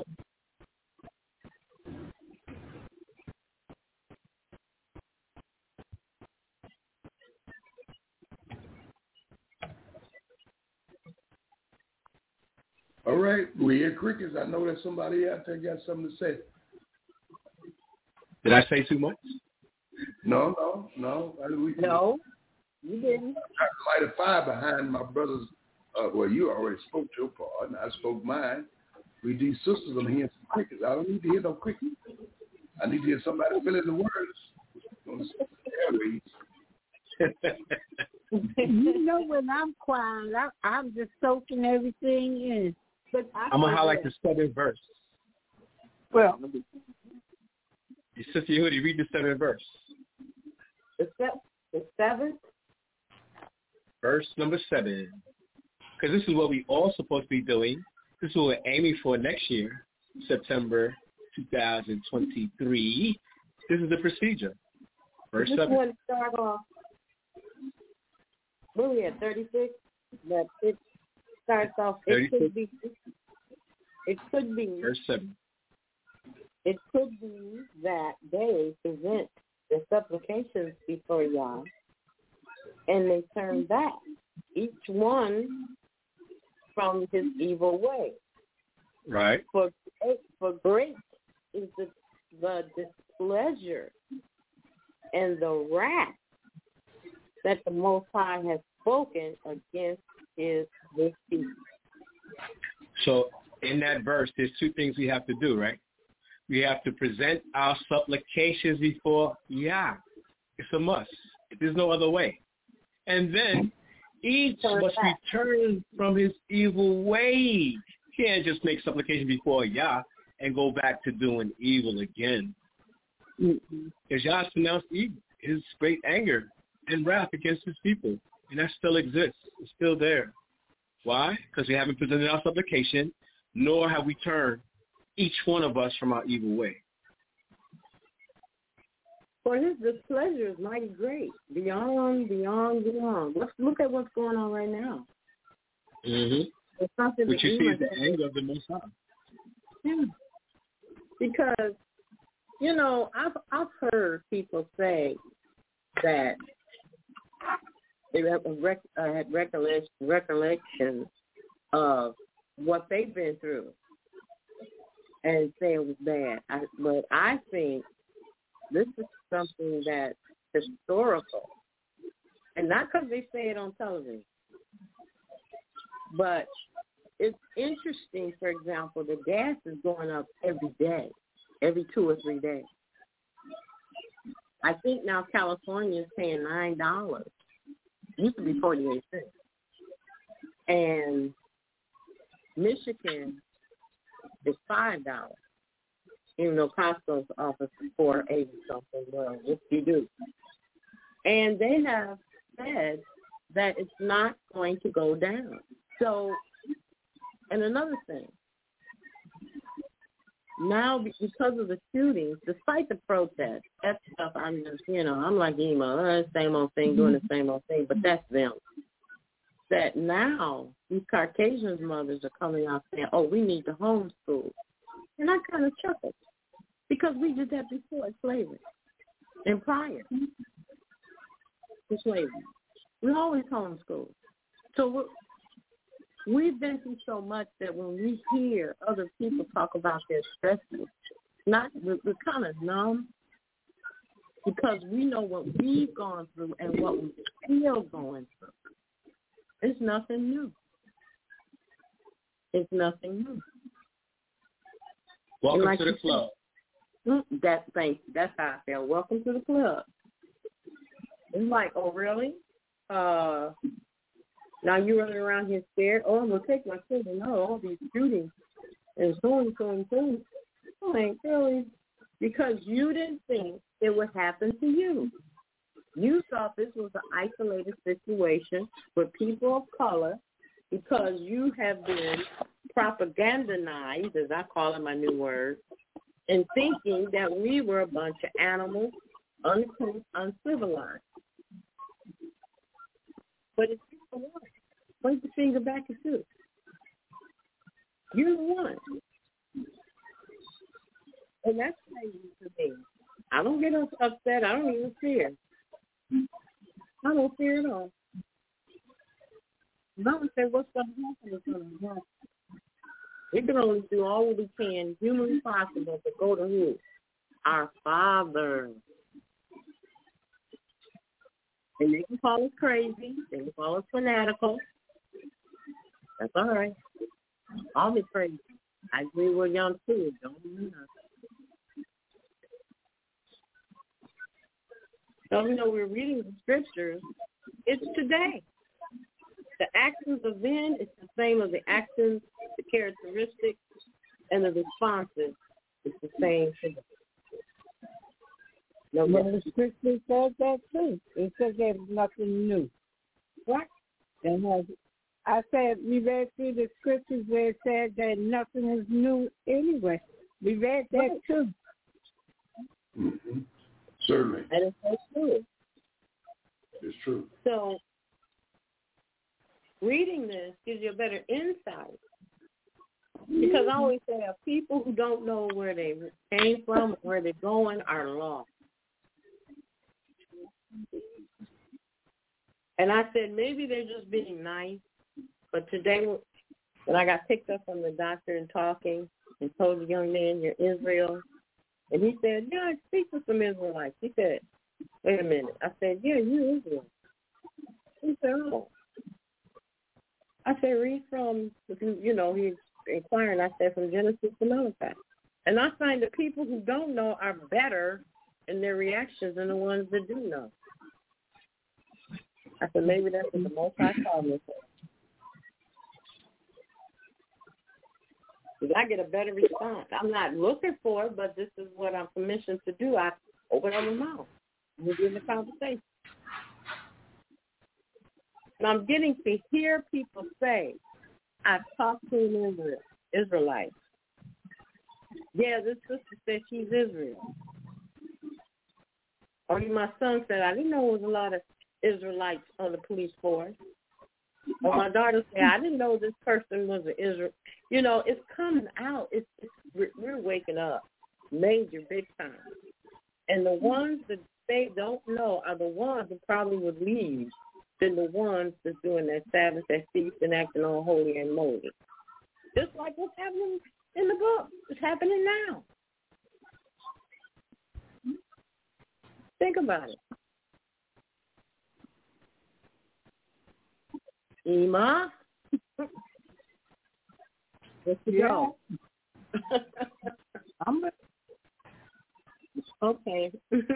All right, we hear crickets. I know there's somebody out there got something to say. Did I say too much? No, no, no. I, we, no, you didn't. I light a fire behind my brother's. Uh, well, you already spoke your part, and I spoke mine. We these sisters, I'm hearing some crickets. I don't need to hear no crickets. I need to hear somebody fill in the words. You know, when I'm quiet, I, I'm just soaking everything in. But I I'm going to highlight the seventh verse. Well, Sister Yehudi, read the seventh verse. The, se- the seventh? Verse number seven. Because this is what we all supposed to be doing. This is what we're aiming for next year, September two thousand twenty-three. This is the procedure. Verse This seven. one start off. Where we at, thirty-six? That it starts off, it thirty-six. could be, it could be, Verse seven. it could be that they present their supplications before Yah, and they turn back, each one from his evil way. Right. For, for great is the, the displeasure and the wrath that the Most High has spoken against his people. So in that verse, there's two things we have to do, right? We have to present our supplications before Yah. It's a must. There's no other way. And then each must return from his evil ways. You can't just make supplication before Yah and go back to doing evil again. Mm-hmm. Because Yah's pronounced evil, his great anger and wrath against his people. And that still exists. It's still there. Why? Because we haven't presented our supplication, nor have we turned each one of us from our evil way. For his displeasure is mighty great, beyond, beyond, beyond. Let's look at what's going on right now. Mm-hmm. It's something Which you see is the can... anger of the Most High. Yeah. Because, you know, I've I've heard people say that they have a rec- uh, had recollection, recollection of what they've been through and say it was bad. I, but I think this is something that's historical. And not because they say it on television. But it's interesting, for example, the gas is going up every day, every two or three days. I think now California is paying nine dollars. It used to be forty-eight cents. And Michigan is five dollars. Even though Costco's offers four eighty something, well, what do you do? And they have said that it's not going to go down. So, and another thing, now because of the shootings, despite the protests, that stuff, I'm just, you know, I'm like emo, uh, same old thing, doing the same old thing, but that's them. That now these Caucasian mothers are coming out saying, oh, we need to homeschool. And I kind of chuckle because we did that before slavery and prior to slavery. We always homeschool. So we're, we've been through so much that when we hear other people talk about their stresses, not we're, we're kind of numb because we know what we've gone through and what we're still going through. It's nothing new. It's nothing new. Welcome like to the club. Said, that thanks. That's how I feel. Welcome to the club. It's like, oh really? Uh, now you running around here scared. Oh, I'm gonna take my children. No, all these shootings and so and so and so. I'm like, really? Because you didn't think it would happen to you. You thought this was an isolated situation with people of color because you have been propagandized, as I call it my new word, and thinking that we were a bunch of animals, uncouth, uncivilized. But it's you the one. Point the finger back at you. You're the one. And that's crazy to me. I don't get upset. I don't even fear. I don't fear at all. I would say, what's going to happen is going to happen. We can only do all we can, humanly possible, to go to who? Our Father. And they can call us crazy. They can call us fanatical. That's all right. Call me crazy. I agree with young too. Don't do nothing. So, you know, we're reading the scriptures. It's today. The actions of then is the same as the actions, the characteristics, and the responses. It's the same thing. No, well, the scripture says that too. It says there's nothing new. What? And I said we read through the scriptures where it said that nothing is new anyway. We read that right. too. Mm-hmm. Certainly. And it's so true. It's true. So reading this gives you a better insight. Because I always say that people who don't know where they came from, where they're going, are lost. And I said, maybe they're just being nice. But today, when I got picked up from the doctor and talking and told the young man, you're Israel. And he said, yeah, I speak to some Israelites. He said, wait a minute. I said, yeah, you're Israel. He said, oh. I said, read from, you know, he's inquiring. I said, from Genesis to Malachi. And I find that people who don't know are better in their reactions than the ones that do know. I said, maybe that's what the Most High called me for. Because I get a better response. I'm not looking for it, but this is what I'm commissioned to do. I open up my mouth. We're in the conversation. And I'm getting to hear people say, I've talked to an Israel, Israelite. Yeah, this sister said she's Israel. Or my son said, I didn't know there was a lot of Israelites on the police force. Or my daughter said, I didn't know this person was an Israel. You know, it's coming out. It's, it's we're, we're waking up major, big time. And the ones that they don't know are the ones that probably would leave than the ones that's doing that Sabbath, that feast, and acting all holy and moly. Just like what's happening in the book. It's happening now. Think about it. Ima? Let's yeah. go. I'm a- okay.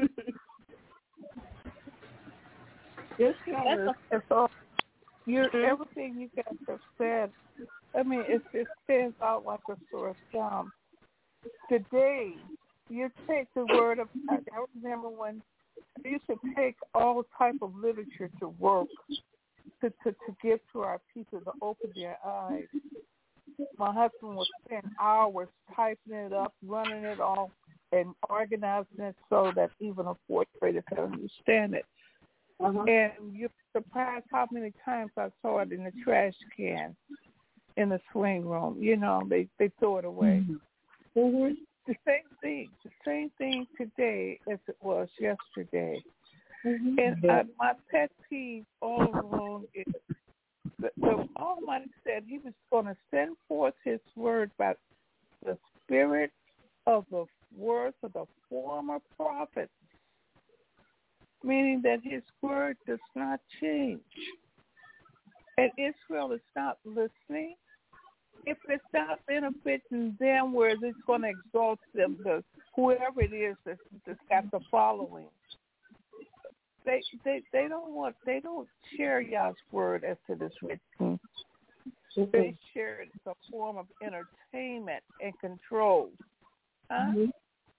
Yes, yes. It's all, you're, everything you guys have said, I mean, it, it stands out like a sore thumb. Today, you take the word of God. I remember when we used to take all type of literature to work to, to, to give to our people to open their eyes. my husband would spend hours typing it up, running it off, and organizing it so that even a fourth grader could understand it. Uh-huh. And you're surprised how many times I saw it in the trash can in the swing room. You know, they, they throw it away. Mm-hmm. Mm-hmm. The same thing, the same thing today as it was yesterday. Mm-hmm. And I, my pet peeve all along is the, the Almighty said He was going to send forth His word by the spirit of the words of the former prophets, meaning that His word does not change. And Israel is not listening. If it's not benefiting them, where it's going to exalt them, the, whoever it is that's, that's got the following, they they they don't want they don't share Yah's word as it is written. Mm-hmm. They share it as a form of entertainment and control. Huh? Mm-hmm.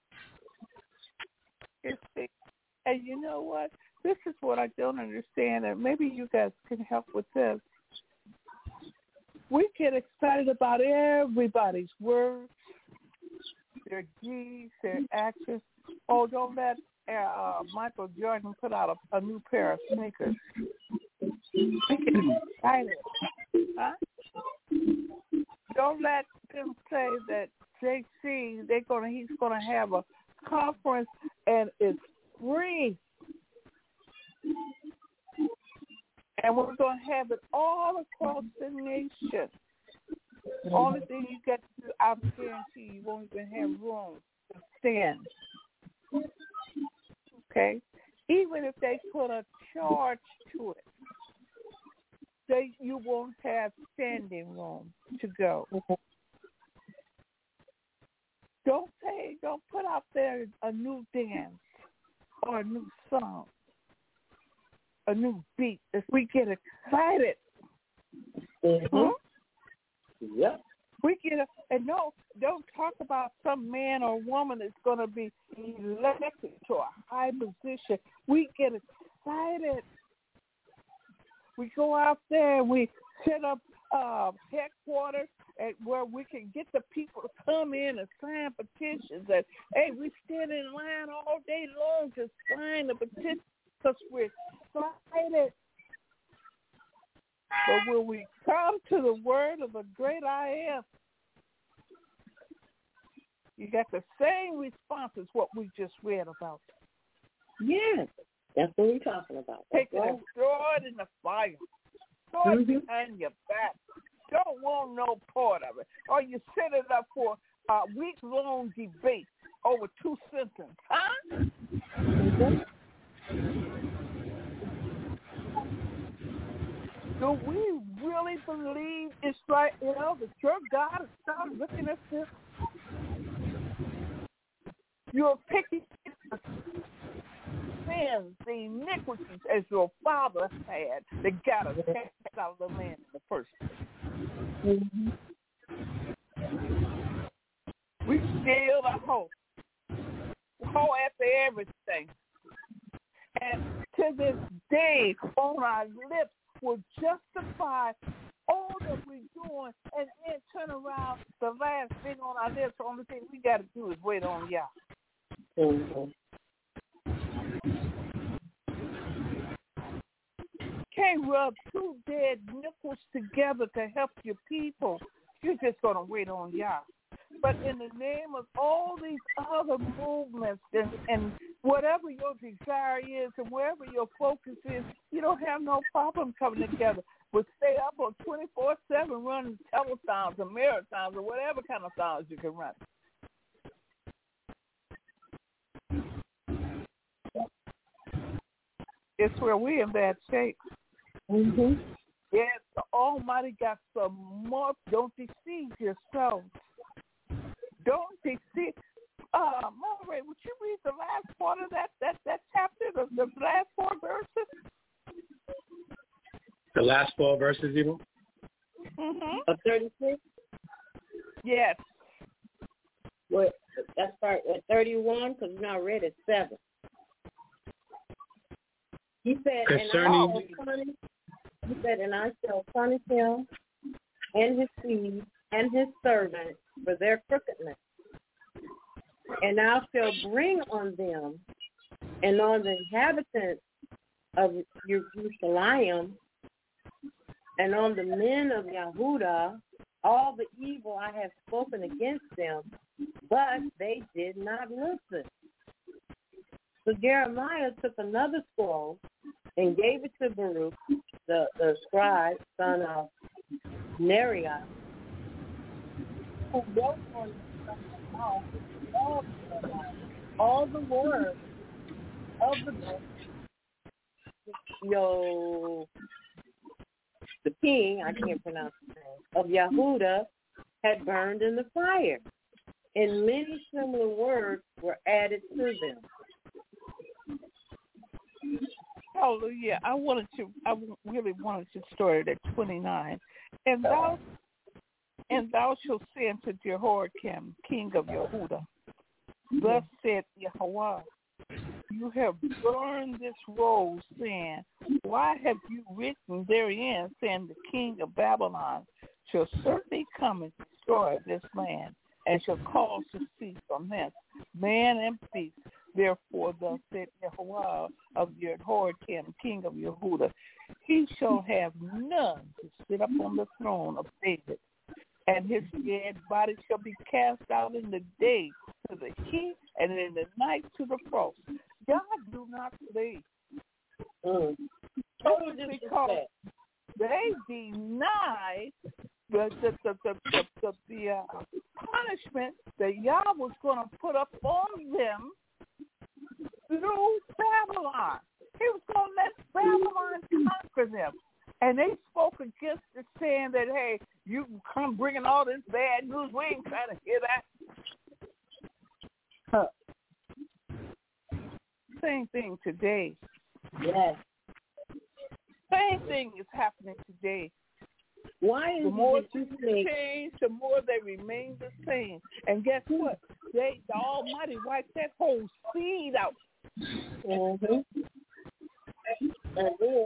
It's, and you know what? This is what I don't understand, and maybe you guys can help with this. We get excited about everybody's words, their deeds, their actions. Oh, don't let uh, Michael Jordan put out a, a new pair of sneakers. We get excited. Huh? Don't let them say that J C, they're gonna, he's going to have a conference and it's free. And we're going to have it all across the nation. The only thing you get to do, I guarantee you won't even have room to stand. Okay? Even if they put a charge to it, they, you won't have standing room to go. Don't say, don't put out there a new dance or a new song. A new beat as we get excited. Mm-hmm. Hmm? Yep. We get a, and no, don't talk about some man or woman that's going to be elected to a high position. We get excited. We go out there and we set up uh, headquarters at where we can get the people to come in and sign petitions. And hey, we stand in line all day long to sign the petition. Because we're excited. But when we come to the word of the great I am, you got the same response as what we just read about. Yes, that's what we're talking about. Take it and throw it in the fire. Throw it mm-hmm. behind your back. Don't want no part of it. Or you set it up for a week-long debate over two sentences. Huh? Mm-hmm. Do we really believe it's like, you know, that your God is not looking at this? You're picking the sins, the iniquities as your father had that got us cast out of the land in the first place. Mm-hmm. We still the hope. Go after everything. And to this day, on our lips, will justify all that we're doing and then turn around the last thing on our lips. The only thing we got to do is wait on Yah. Mm-hmm. Can't rub two dead nickels together to help your people. You're just going to wait on Yah. But in the name of all these other movements and, and whatever your desire is and wherever your focus is, you don't have no problem coming together. But stay up on twenty-four seven running telethons or marathons or whatever kind of thons you can run. It's where we're in bad shape. Mm-hmm. Yes, the Almighty got some more. Don't deceive yourself. Don't deceive. Uh, Moderate, would you read the last part of that that, that chapter, the, the last four verses? The last four verses, even? Mm-hmm. Of thirty-six? Yes. Well, let's start at thirty-one because we now read at seven. He said, Concerning... and I shall punish, he said, and I shall punish him and his seed and his servants for their crookedness. And thou shalt bring on them and on the inhabitants of Jerusalem and on the men of Yehudah all the evil I have spoken against them, but they did not listen. So Jeremiah took another scroll and gave it to Baruch, the, the scribe, son of Neriah, who wrote on the mouth all, all the words of the book. Yo, the king, I can't pronounce his name, of Yehudah had burned in the fire, and many similar words were added to them. Oh yeah, I wanted to. I really wanted to start it at twenty-nine, and thou and thou shalt say unto Jehoiakim, king of Yehudah, thus saith Yahweh, you have burned this roll, saying, why have you written therein, saying the king of Babylon shall certainly come and destroy this land, and shall cause to cease from hence man and beast. Therefore, thus said Yahweh of Jehoiakim, king of Yehudah, he shall have none to sit up on the throne of David, and his dead body shall be cast out in the day to the heat, and in the night to the frost. God do not sleep. Mm. Because they deny the the the the, the, the, the uh, punishment that Yah was going to put up on them through Babylon. He was going to let Babylon conquer them. And they spoke against it, saying that, hey, you come bringing all this bad news. We ain't trying to hear that. Huh. Same thing today. Yes. Same thing is happening today. Why is the more it you change, the more they remain the same. And guess what? They, the Almighty wiped that whole seed out. Mm-hmm. That's it.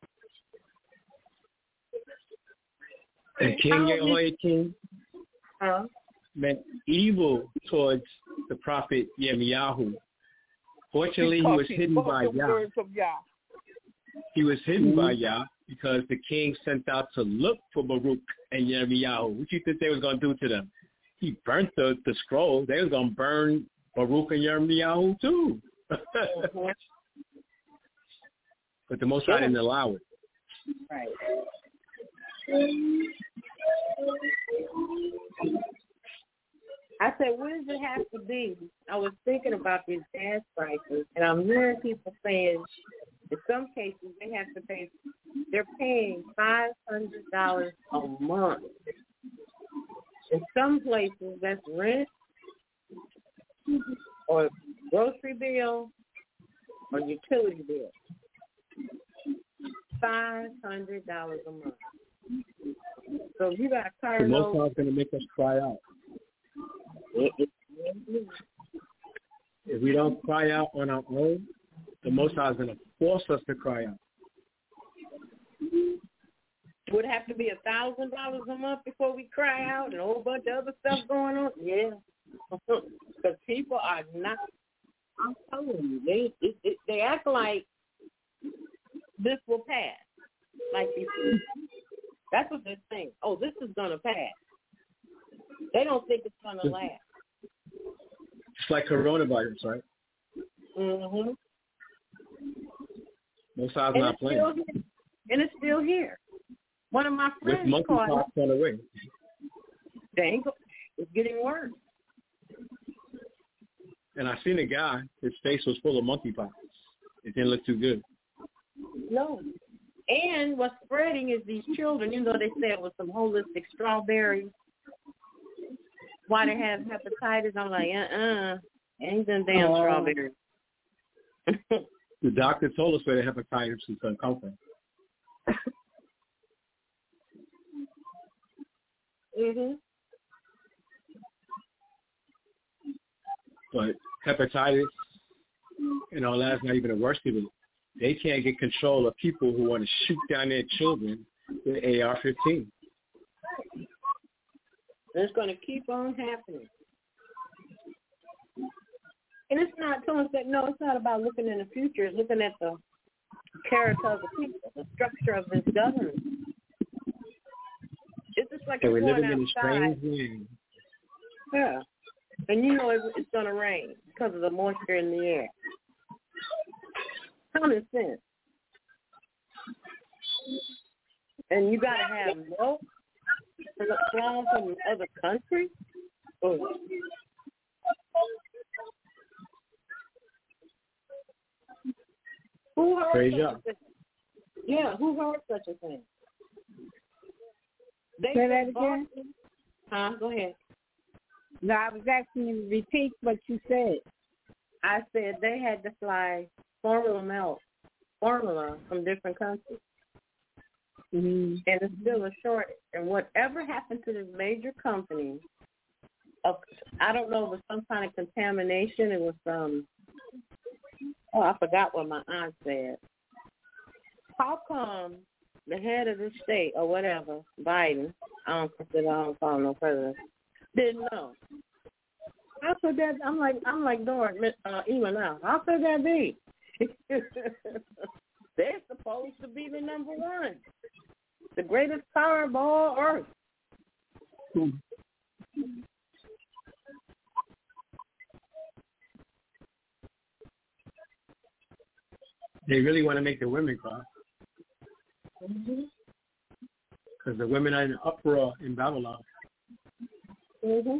And King Jehoiakim huh? meant evil towards the prophet Yirmiyahu. Fortunately, he was hidden by Yah. He was hidden mm-hmm. by Yah because the king sent out to look for Baruch and Yirmiyahu. What do you think they was going to do to them? He burnt the, the scroll. They was going to burn Baruch and Yirmiyahu too. mm-hmm. But the Most High didn't allow it. Right. I said, what does it have to be? I was thinking about these gas prices, and I'm hearing people saying in some cases they have to pay, they're paying five hundred dollars a month. In some places, that's rent or grocery bill or utility bill. five hundred dollars a month. So you got to turn the over. Most High is going to make us cry out. It, it, it, if we don't cry out on our own, the Most High is going to force us to cry out. Would it have to be a thousand dollars a month before we cry out and a whole bunch of other stuff going on? Yeah, because people are not. I'm telling you, they it, it, they act like this will pass. Like before. That's what they're saying. Oh, this is going to pass. They don't think it's going to last. It's like coronavirus, right? Mm-hmm. Most High's not playing. And it's still here. One of my friends With monkey pox on the way. Dang, it's getting worse. And I seen a guy, his face was full of monkeypox. It didn't look too good. No. And what's spreading is these children, you know, they say it was some holistic strawberries. Why they have hepatitis? I'm like, uh-uh. Ain't them damn uh, strawberries. The doctor told us where the hepatitis was going to come from. Mm-hmm. But hepatitis, you know, that's not even the worst of it. They can't get control of people who want to shoot down their children with A R fifteen. And it's going to keep on happening. And it's not so much that, no, it's not about looking in the future. It's looking at the character of the people, the structure of this government. It's just like so you're we're going living outside. in a strange land. Yeah. And you know it's, it's going to rain because of the moisture in the air. Common sense. And you got to have milk from from other countries. Oh. Who heard Praise such y'all. a thing? Yeah, who heard such a thing? They Say that said again? Boston- Huh? Go ahead. No, I was asking you to repeat what you said. I said they had to fly formula milk, formula from different countries. Mm-hmm. And it's still a shortage. And whatever happened to this major company, of, I don't know, it was some kind of contamination. It was um, oh, I forgot what my aunt said. How come the head of the state or whatever, Biden, I don't consider, I don't call him no president, didn't know? How could that? I'm like, I'm like Doris, uh, even now. How could that be? They're supposed to be the number one, the greatest power of all earth. Hmm. They really want to make the women cry. Mm-hmm. Because the women are in uproar in Babylon. Mm-hmm.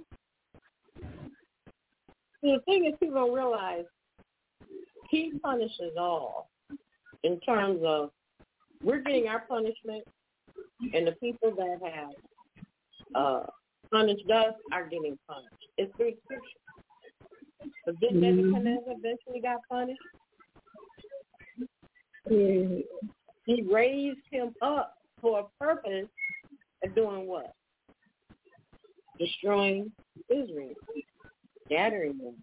The thing is, people don't realize he punishes all in terms of we're getting our punishment, and the people that have uh, punished us are getting punished. It's through scripture. But then Mm-hmm. Nebuchadnezzar eventually got punished. Yeah. He raised him up for a purpose of doing what? Destroying Israel, scattering them.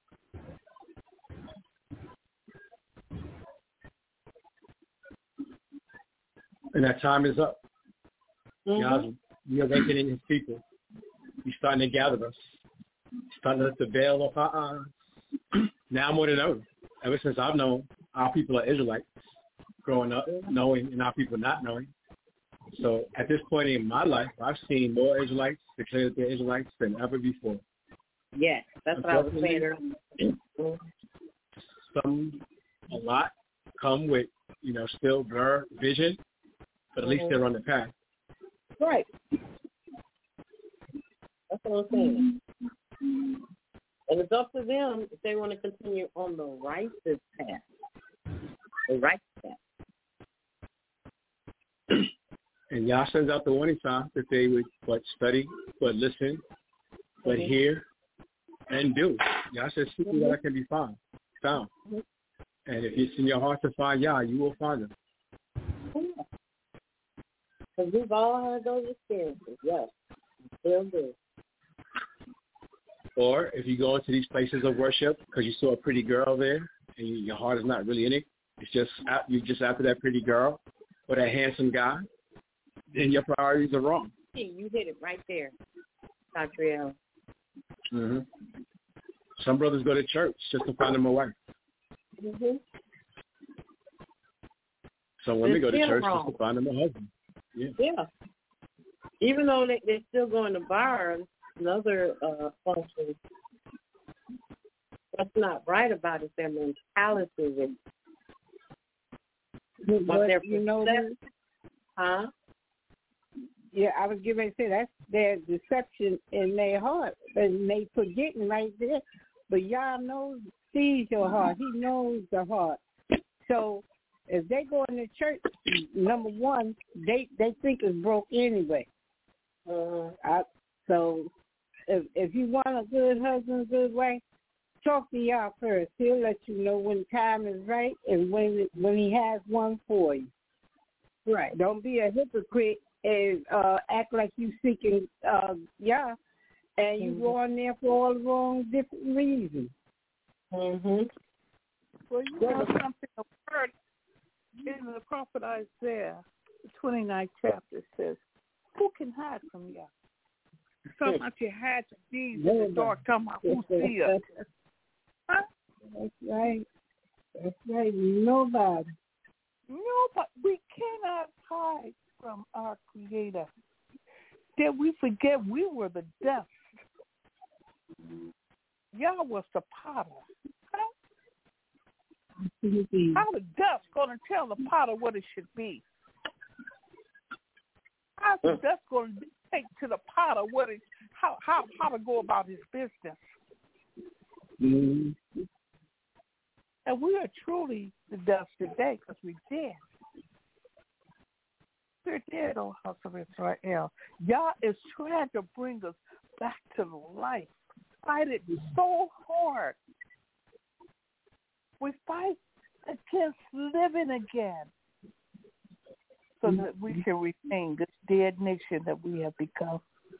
And that time is up. Mm-hmm. God's reawakening his people. He's starting to gather us. He's starting to lift the veil off our eyes. Now more than ever. Ever since I've known, our people are Israelites growing up, knowing, and our people not knowing. So at this point in my life, I've seen more Israelites declare that they're Israelites than ever before. Yes, that's what I was saying earlier. Some, a lot, come with, you know, still blurred vision, but at least they're on the path. Right. That's what I'm saying. And it's up to them if they want to continue on the righteous path. The righteous path. And Yah sends out the warning sign that they would but study, but listen, but Mm-hmm. hear, and do. Yah says, seek me that I can be found. found. Mm-hmm. And if it's in your heart to find Yah, you will find him. Because we've all had those experiences, yes. Still do. Or if you go into these places of worship because you saw a pretty girl there and you, your heart is not really in it, it's just you just after that pretty girl or that handsome guy, then your priorities are wrong. You hit it right there, Catriel. Mm-hmm. Some brothers go to church just to find them a wife. Mm-hmm. Some women It's go to still church wrong. just to find them a husband. Yeah. Yeah. Even though they, they're still going to bars and other uh, functions, what's not right about it, their mentality is But, what they're you know, perception- huh? yeah, I was getting ready to say that's their deception in their heart, and they forgetting right there. But Yah knows, sees your heart. He knows the heart. So if they go into church, number one, they they think it's broke anyway. Uh, I, so if if you want a good husband, a good wife, talk to Yah first. He'll let you know when time is right and when when he has one for you. right. Don't be a hypocrite and uh, act like you seeking uh, Yah, and you Mm-hmm. go on there for all the wrong different reasons. Mm-hmm. Well, you know something, the word in the prophet Isaiah, the twenty-ninth chapter says, who can hide from Yah? talking about you had to be in the dark, talking about who see us. Huh? That's right. That's right. Nobody. Nobody. We cannot hide from our Creator. Did we forget we were the dust? Y'all was the potter. Huh? How the dust going to tell the potter what it should be? How's the dust going to take to the potter what it, how how how to go about his business? Mm-hmm. And we are truly the dust today because we're dead. We're dead, oh house of Israel. Yah is trying to bring us back to life. Fight it so hard. We fight against living again so that we can retain this dead nation that we have become.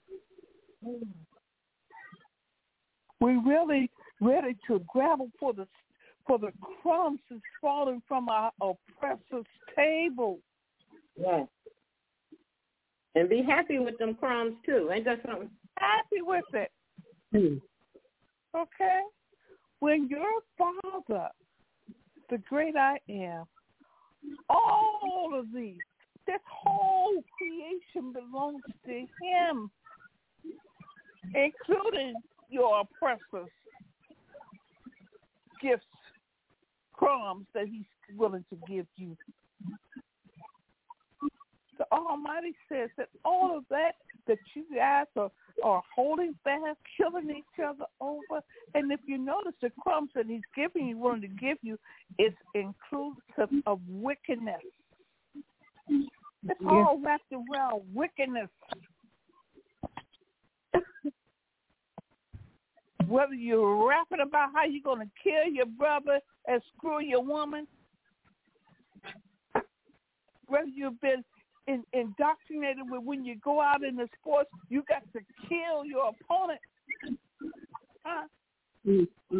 We're really ready to grapple for the for the crumbs that's falling from our oppressor's table. Yes. And be happy with them crumbs too. Ain't that something? Happy with it. Mm. Okay? When your Father, the great I am, all of these, this whole creation belongs to him, including your oppressors' gifts, crumbs that he's willing to give you. The Almighty says that all of that that you guys are, are holding fast, killing each other over, and if you notice the crumbs that he's giving you, willing to give you, is inclusive of wickedness. It's Yeah. all wrapped around wickedness. Whether you're rapping about how you're going to kill your brother and screw your woman, whether you've been in, indoctrinated with when you go out in the sports, you got to kill your opponent. Huh? Mm-hmm.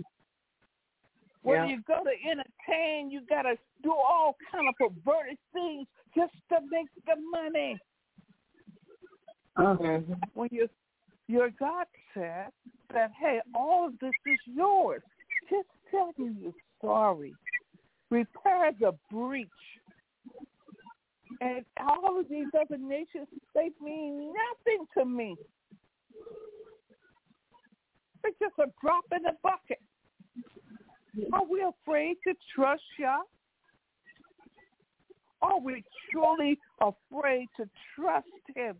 When Yeah. you go to entertain, you got to do all kind of perverted things just to make the money. Uh-huh. When you, your God said that, hey, all of this is yours. Just tell me you're sorry. Repair the breach. And all of these other nations, they mean nothing to me. They're just a drop in the bucket. Are we afraid to trust Yah? Are we truly afraid to trust him?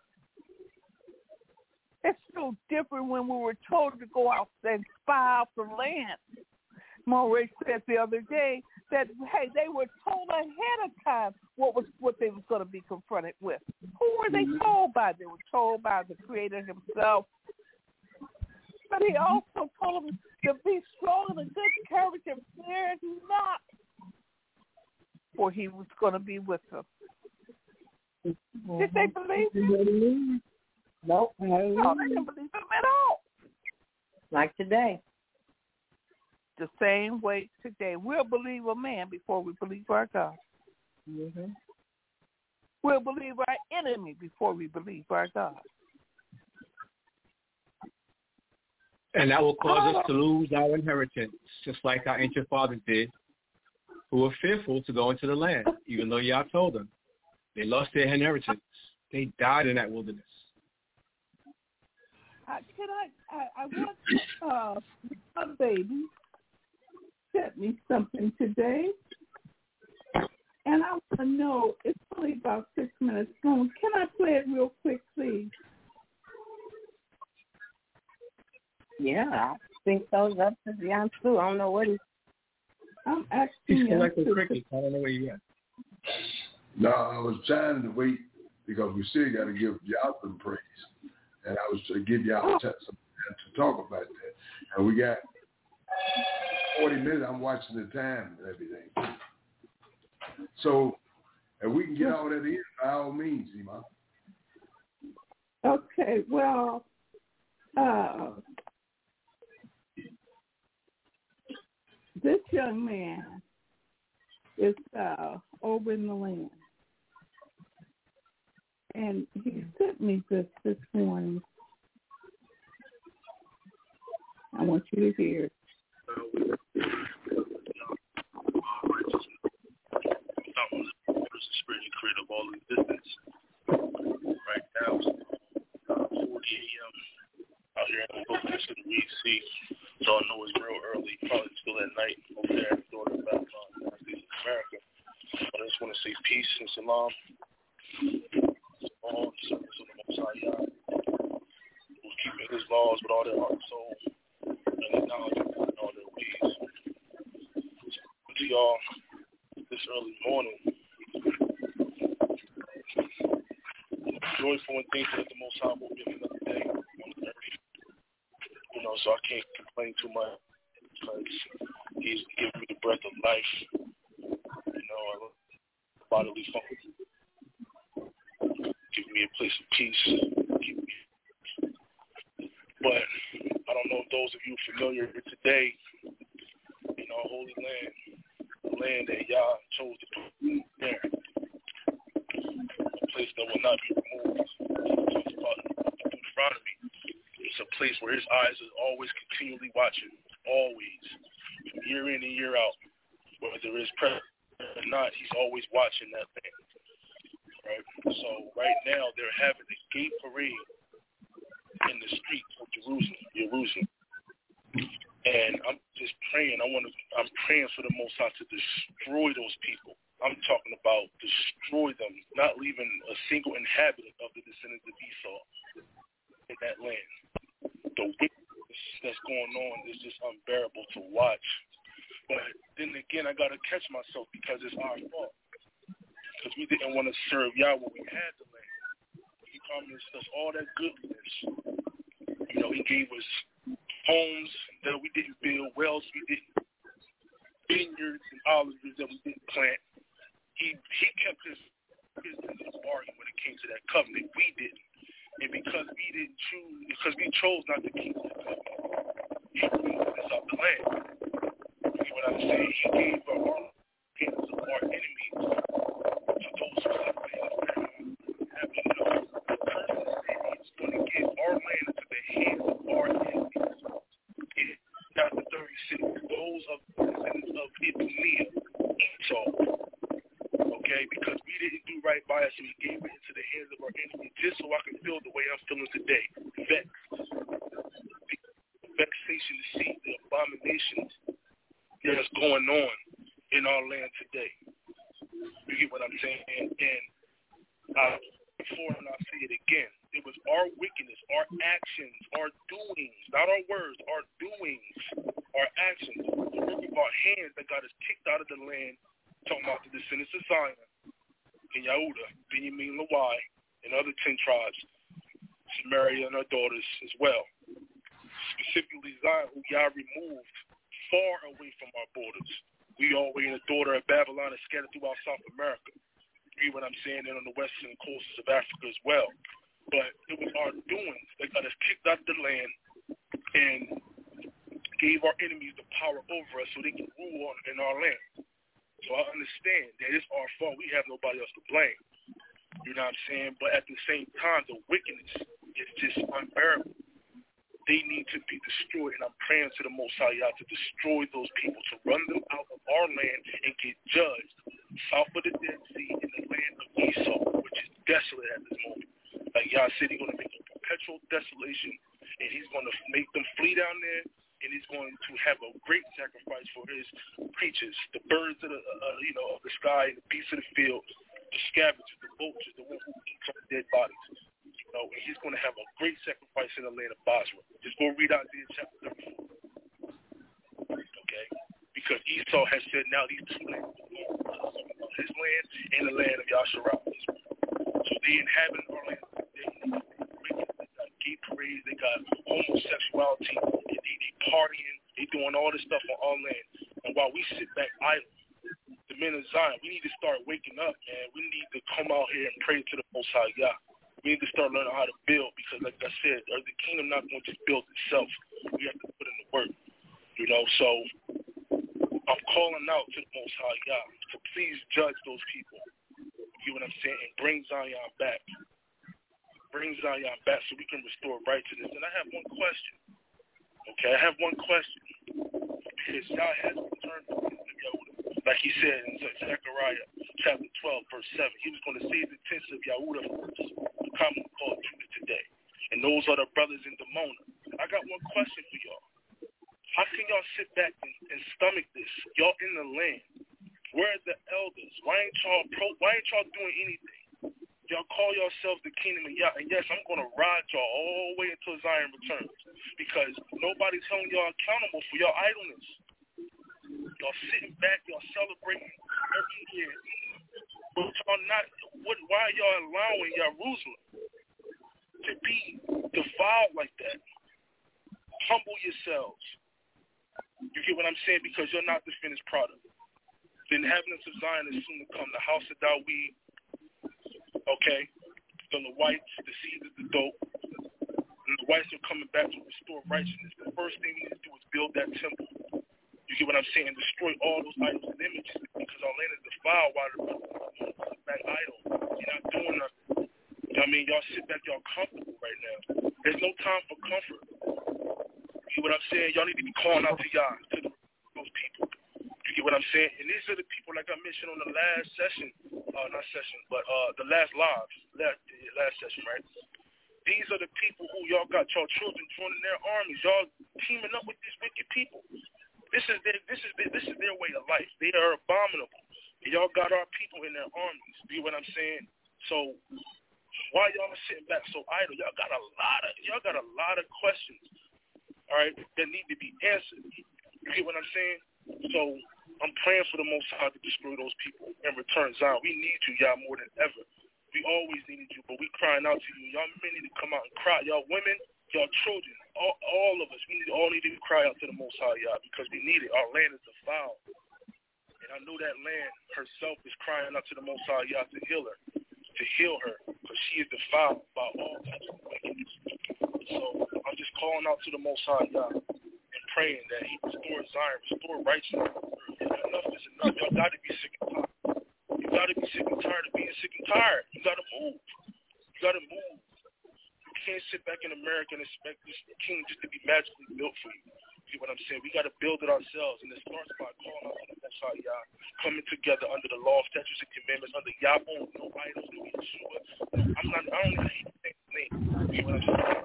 It's so different when we were told to go out and spy out the land. Moray said the other day that, hey, they were told ahead of time what was what they was going to be confronted with. Who were they told by? They were told by the Creator himself. But he also told them to be strong and of good courage and fear not, for he was going to be with them. Mm-hmm. Did they believe him? Nope. No, they didn't believe him at all. Like today. The same way today. We'll believe a man before we believe our God. Mm-hmm. We'll believe our enemy before we believe our God. And that will cause us to lose our inheritance, just like our ancient fathers did, who were fearful to go into the land, even though Yah told them. They lost their inheritance. They died in that wilderness. Uh, can I, I, I want uh, a baby sent me something today, and I want to know, it's only about six minutes long. Can I play it real quick, please? Yeah, I think so. That's Jan too. I don't know what he's. I'm asking He's you. collecting crickets. I don't know where you at. No, I was trying to wait because we still got to give y'all some praise. And I was to give y'all some time to talk about that. And we got forty minutes. I'm watching the time and everything. So if we can get all that in, by all means, Iman. Okay, well, uh, this young man is uh, over in the land. And he sent me this this morning. want you to hear it. Creator of all existence. Right now, uh, forty a.m. out here in the wilderness of the Red Sea. So I know it's real early, probably still at night over there in the Florida Babylon, United States of America. But I just want to say peace and salam to all the servants of the Most High Yah, who's keeping His laws with all their heart and soul and acknowledging in all their ways. To y'all this early morning. Joyful and thankful that the Most High will give me another day on the earth. You know, so I can't complain too much because He's giving me the breath of life. You know, bodily function. Giving me a place of peace. Me... But I don't know if those of you familiar with today, in our holy land, the land that Yah chose to put there. A place that will not be removed. In front of me. It's a place where His eyes are always continually watching, always, year in and year out. Whether there is present or not, He's always watching that thing. Right? So right now they're having a gay parade in the streets of Jerusalem, Jerusalem. And I'm just praying. I want to. I'm praying for the Most High to destroy those people. I'm talking about destroy them, not leaving a single inhabitant of the descendants of Esau in that land. The wickedness that's going on is just unbearable to watch. But then again, I got to catch myself because it's our fault. Because we didn't want to serve Yah when we had the land. He promised us all that goodness. You know, He gave us homes that we didn't build, wells we didn't, vineyards and olive trees that we didn't plant. He he kept his business in his bargain when it came to that covenant. We didn't. And because we didn't choose, because we chose not to keep that covenant, He removed us off the land. You see what I'm saying? He gave our hands of our enemies to those who separated us from Him. Having no the person said He's going to give our land into the hands of our enemies. In chapter thirty-six, those of the descendants of Ibnea, Esau. Okay, because we didn't do right by us, so He gave it into the hands of our enemy just so I can feel the way I'm feeling today. Vexed. Vexation to see the abominations that's going on in our land today. You get what I'm saying? And, and uh, before and I'll say it again, it was our wickedness, our actions, our doings, not our words, our doings, our actions, the work of our hands that got us kicked out of the land. Talking about the descendants of Zion and Yehuda, Benjamin, Lawai, and other ten tribes, Samaria and her daughters as well. Specifically Zion, who Yah removed far away from our borders. We all were in the daughter of Babylon and scattered throughout South America. You hear what I'm saying? And on the western coasts of Africa as well. But it was our doings that got us kicked out of the land and gave our enemies the power over us so they can rule on in our land. So I understand that it's our fault. We have nobody else to blame. You know what I'm saying? But at the same time, the wickedness is just unbearable. They need to be destroyed, and I'm praying to the Most High Yah to destroy those people, to run them out of our land and get judged south of the Dead Sea in the land of Esau, which is desolate at this moment. Like Yah said, He's going to make a perpetual desolation, and He's going to make them flee down there. And He's going to have a great sacrifice for His creatures, the birds of the, uh, you know, of the sky, the beasts of the field, the scavengers, the vultures, the one who eats on dead bodies. You know, and He's going to have a great sacrifice in the land of Basra. Just go read Isaiah chapter thirty-four. Okay, because Esau has said now these two lands are going his land and the land of Yasharal. So they inhabit our land. They, they got gay parades, they got homosexuality. They partying, they doing all this stuff on our land. And while we sit back idle, the men of Zion, we need to start waking up, man. We need to come out here and pray to the Most High Yah. We need to start learning how to build because, like I said, the kingdom not going to build itself. We have to put in the work, you know. So I'm calling out to the Most High Yah to please judge those people. You know what I'm saying? And bring Zion back. Bring Zion back so we can restore righteousness. And I have one question. Okay, I have one question. Because Yah has returned to Yahudah. Like he said in Zechariah chapter twelve, verse seven, he was going to save the tents of Yahudah first, the common called Judah today. And those are the brothers in Dimona. I got one question for y'all. How can y'all sit back and, and stomach this? Y'all in the land. Where are the elders? Why ain't y'all pro, why ain't y'all doing anything? Y'all call yourselves the kingdom of Yah. And yes, I'm going to ride y'all all the way until Zion returns. Because nobody's holding y'all accountable for y'all idleness. Y'all sitting back, y'all celebrating every year. But y'all not, what, why are y'all allowing Jerusalem to be defiled like that? Humble yourselves. You get what I'm saying? Because you're not the finished product. The inhabitants of Zion is soon to come. The house of Dawid, okay, the whites, the seeds of the dope. And the whites are coming back to restore righteousness. The first thing we need to do is build that temple. You get what I'm saying? Destroy all those idols and images because our land is defiled while the sit back idle. You're not doing nothing. You know what I mean? Y'all sit back, y'all comfortable right now. There's no time for comfort. You get what I'm saying? Y'all need to be calling out to Yah, to the, those people. You get what I'm saying? And these are the people, like I mentioned on the last session, uh, not session, but uh, the last live, last, last session, right? These are the people who y'all got y'all children joining their armies. Y'all teaming up with these wicked people. This is their, this is their, this is their way of life. They are abominable. And y'all got our people in their armies. You get what I'm saying? So why y'all sitting back so idle? Y'all got a lot of y'all got a lot of questions, all right, that need to be answered. You get what I'm saying? So I'm praying for the Most High to destroy those people and return Zion. We need you, y'all, more than ever. We always needed you, but we crying out to you. Y'all men need to come out and cry. Y'all women, y'all children, all, all of us, we need, all need to cry out to the Most High, y'all, because we need it. Our land is defiled. And I know that land herself is crying out to the Most High, y'all, to heal her, to heal her, because she is defiled by all types of wickedness. So I'm just calling out to the Most High, y'all, and praying that he restores Zion, restore righteousness. Enough is enough. Y'all got to be sick and tired. You got to be sick and tired of being sick and tired. You got to move. You got to move. You can't sit back in America and expect this kingdom just to be magically built for you. See what I'm saying? We got to build it ourselves, and it starts by calling out to the Most High, Yah, coming together under the law, statutes, and commandments, under Yah own, no idols, no Yeshua. I'm not. I don't even hate the name. See what I'm saying?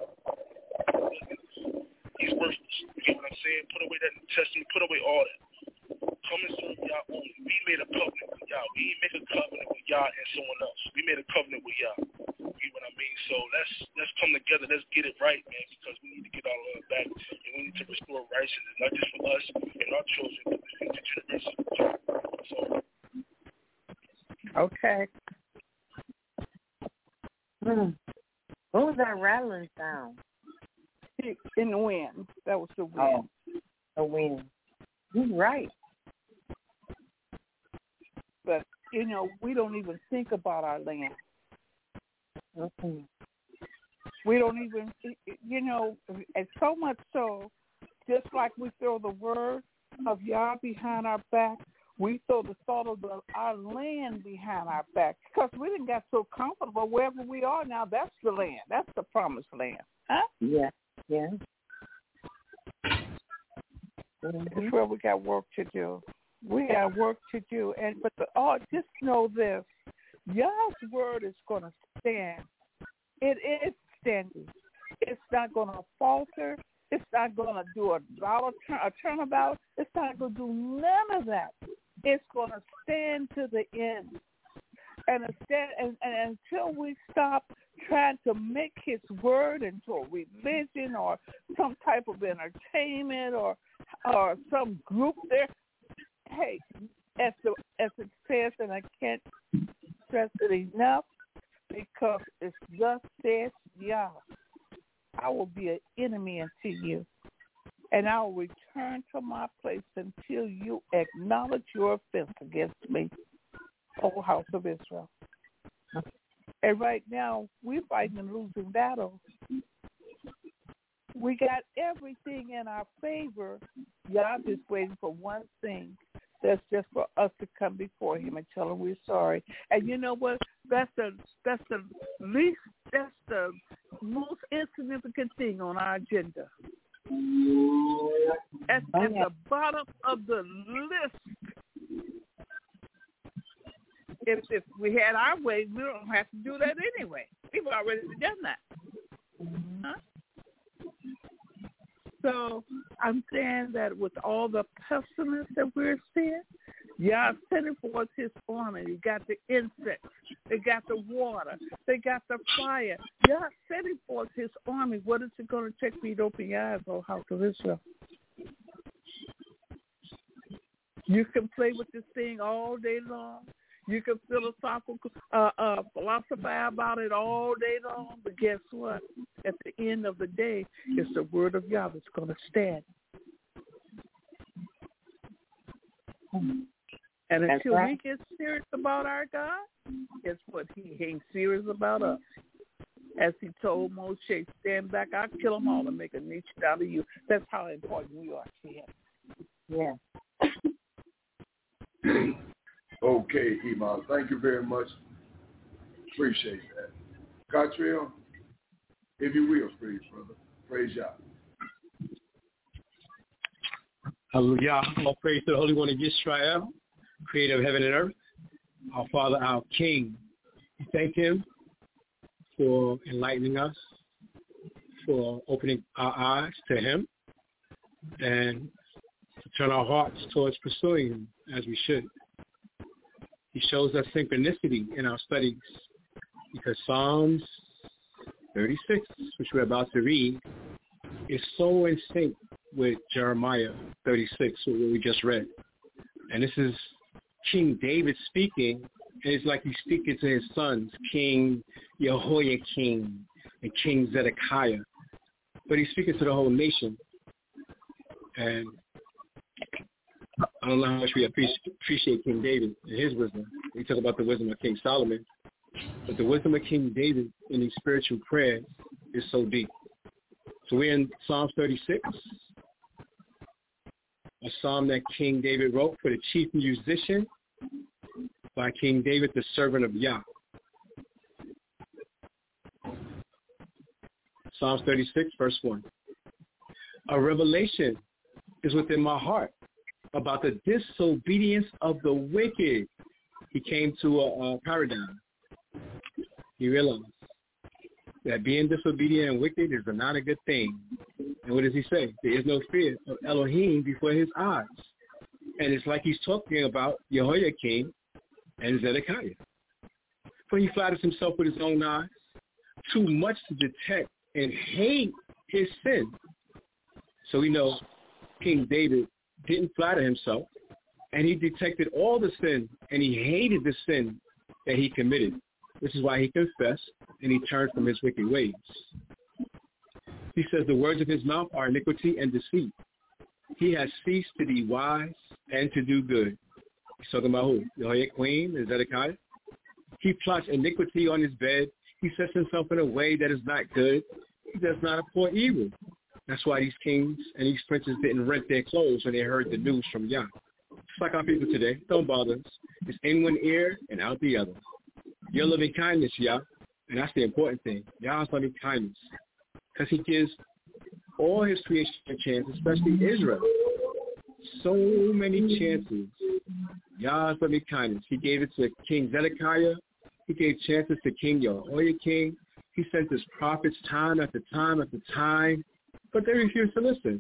He's worthless. You get what I'm saying? Put away that New Testament. Put away all that. Come and serve Yah only. We made a covenant with Yah. We didn't make a covenant with Yah and someone else. We made a covenant with Yah. You get what I mean? So let's let's come together. Let's get it right, man, because we need to get our love back, and we need to restore righteousness, not just for us and our children, but the future generations. So. Okay. Hmm. What was that rattling sound? In the wind. That was the wind. Oh, the wind. He's right. But, you know, we don't even think about our land. Mm-hmm. We don't even, you know, and so much so, just like we throw the word of Yah behind our back, we throw the thought of the, our land behind our back. Because we didn't get so comfortable wherever we are now. That's the land. That's the promised land. Huh? Yeah, yeah. Mm-hmm. That's where we got work to do. We got work to do. And but the, oh, just know this. Yah's word is going to stand. It is standing. It's not going to falter. It's not going to do a, a, a turnabout. It's not going to do none of that. It's going to stand to the end. And, instead, and, and until we stop trying to make his word into a religion or some type of entertainment or or some group there, hey, as, the, as it says, and I can't stress it enough, because it's thus says Yah, I will be an enemy unto you, and I will return to my place until you acknowledge your offense against me, O house of Israel. And right now, we're fighting a losing battle. We got everything in our favor. Y'all just waiting for one thing. That's just for us to come before him and tell him we're sorry. And you know what? That's the that's the least. That's the most insignificant thing on our agenda. At, at the bottom of the list. If, if we had our way, we don't have to do that anyway. We've already done that. Huh? So I'm saying that with all the pestilence that we're seeing, Yah sending forth his army. You got the insects. They got the water. They got the fire. Yah sending forth his army. What is it going to take for you to open your eyes, O house of Israel? You can play with this thing all day long. You can philosophical, uh, uh, philosophize about it all day long. But guess what? At the end of the day, it's the word of Yah that's going to stand. And until right. we get serious about our God, guess what? He ain't serious about us. As he told Moshe, stand back, I'll kill them all and make a niche out of you. That's how important we are to him. Yeah. Okay, Iman. Thank you very much. Appreciate that. Cottrell, if you will, please, brother. Praise Yah. Hallelujah. All praise to the Holy One of Israel, creator of heaven and earth, our Father, our King. We thank him for enlightening us, for opening our eyes to him, and to turn our hearts towards pursuing him as we should. He shows us synchronicity in our studies because Psalms thirty-six, which we're about to read, is so in sync with Jeremiah thirty-six, what we just read. And this is King David speaking, and it's like he's speaking to his sons, King Jehoiakim and King Zedekiah. But he's speaking to the whole nation. And I don't know how much we appreciate King David and his wisdom. We talk about the wisdom of King Solomon, but the wisdom of King David in these spiritual prayers is so deep. So we're in Psalms thirty-six, a psalm that King David wrote for the chief musician by King David, the servant of Yah. Psalms thirty-six, verse one. A revelation is within my heart about the disobedience of the wicked. He came to a, a paradigm. He realized that being disobedient and wicked is not a good thing. And what does he say? There is no fear of Elohim before his eyes. And it's like he's talking about Jehoiakim and Zedekiah. For he flatters himself with his own eyes, too much to detect and hate his sin. So we know King David didn't flatter himself, and he detected all the sin, and he hated the sin that he committed. This is why he confessed, and he turned from his wicked ways. He says the words of his mouth are iniquity and deceit. He has ceased to be wise and to do good. He's talking about who? Jehoiakim and Zedekiah. He plots iniquity on his bed. He sets himself in a way that is not good. He does not abhor evil. That's why these kings and these princes didn't rent their clothes when they heard the news from Yah. It's like our people today. Don't bother us. It's in one ear and out the other. Your loving kindness, Yah, and that's the important thing. Yah's loving kindness. Because he gives all his creation a chance, especially Israel. So many chances. Yah's loving kindness. He gave it to King Zedekiah. He gave chances to King Jehoiakim. He sent his prophets time after time after time. But they refuse to listen.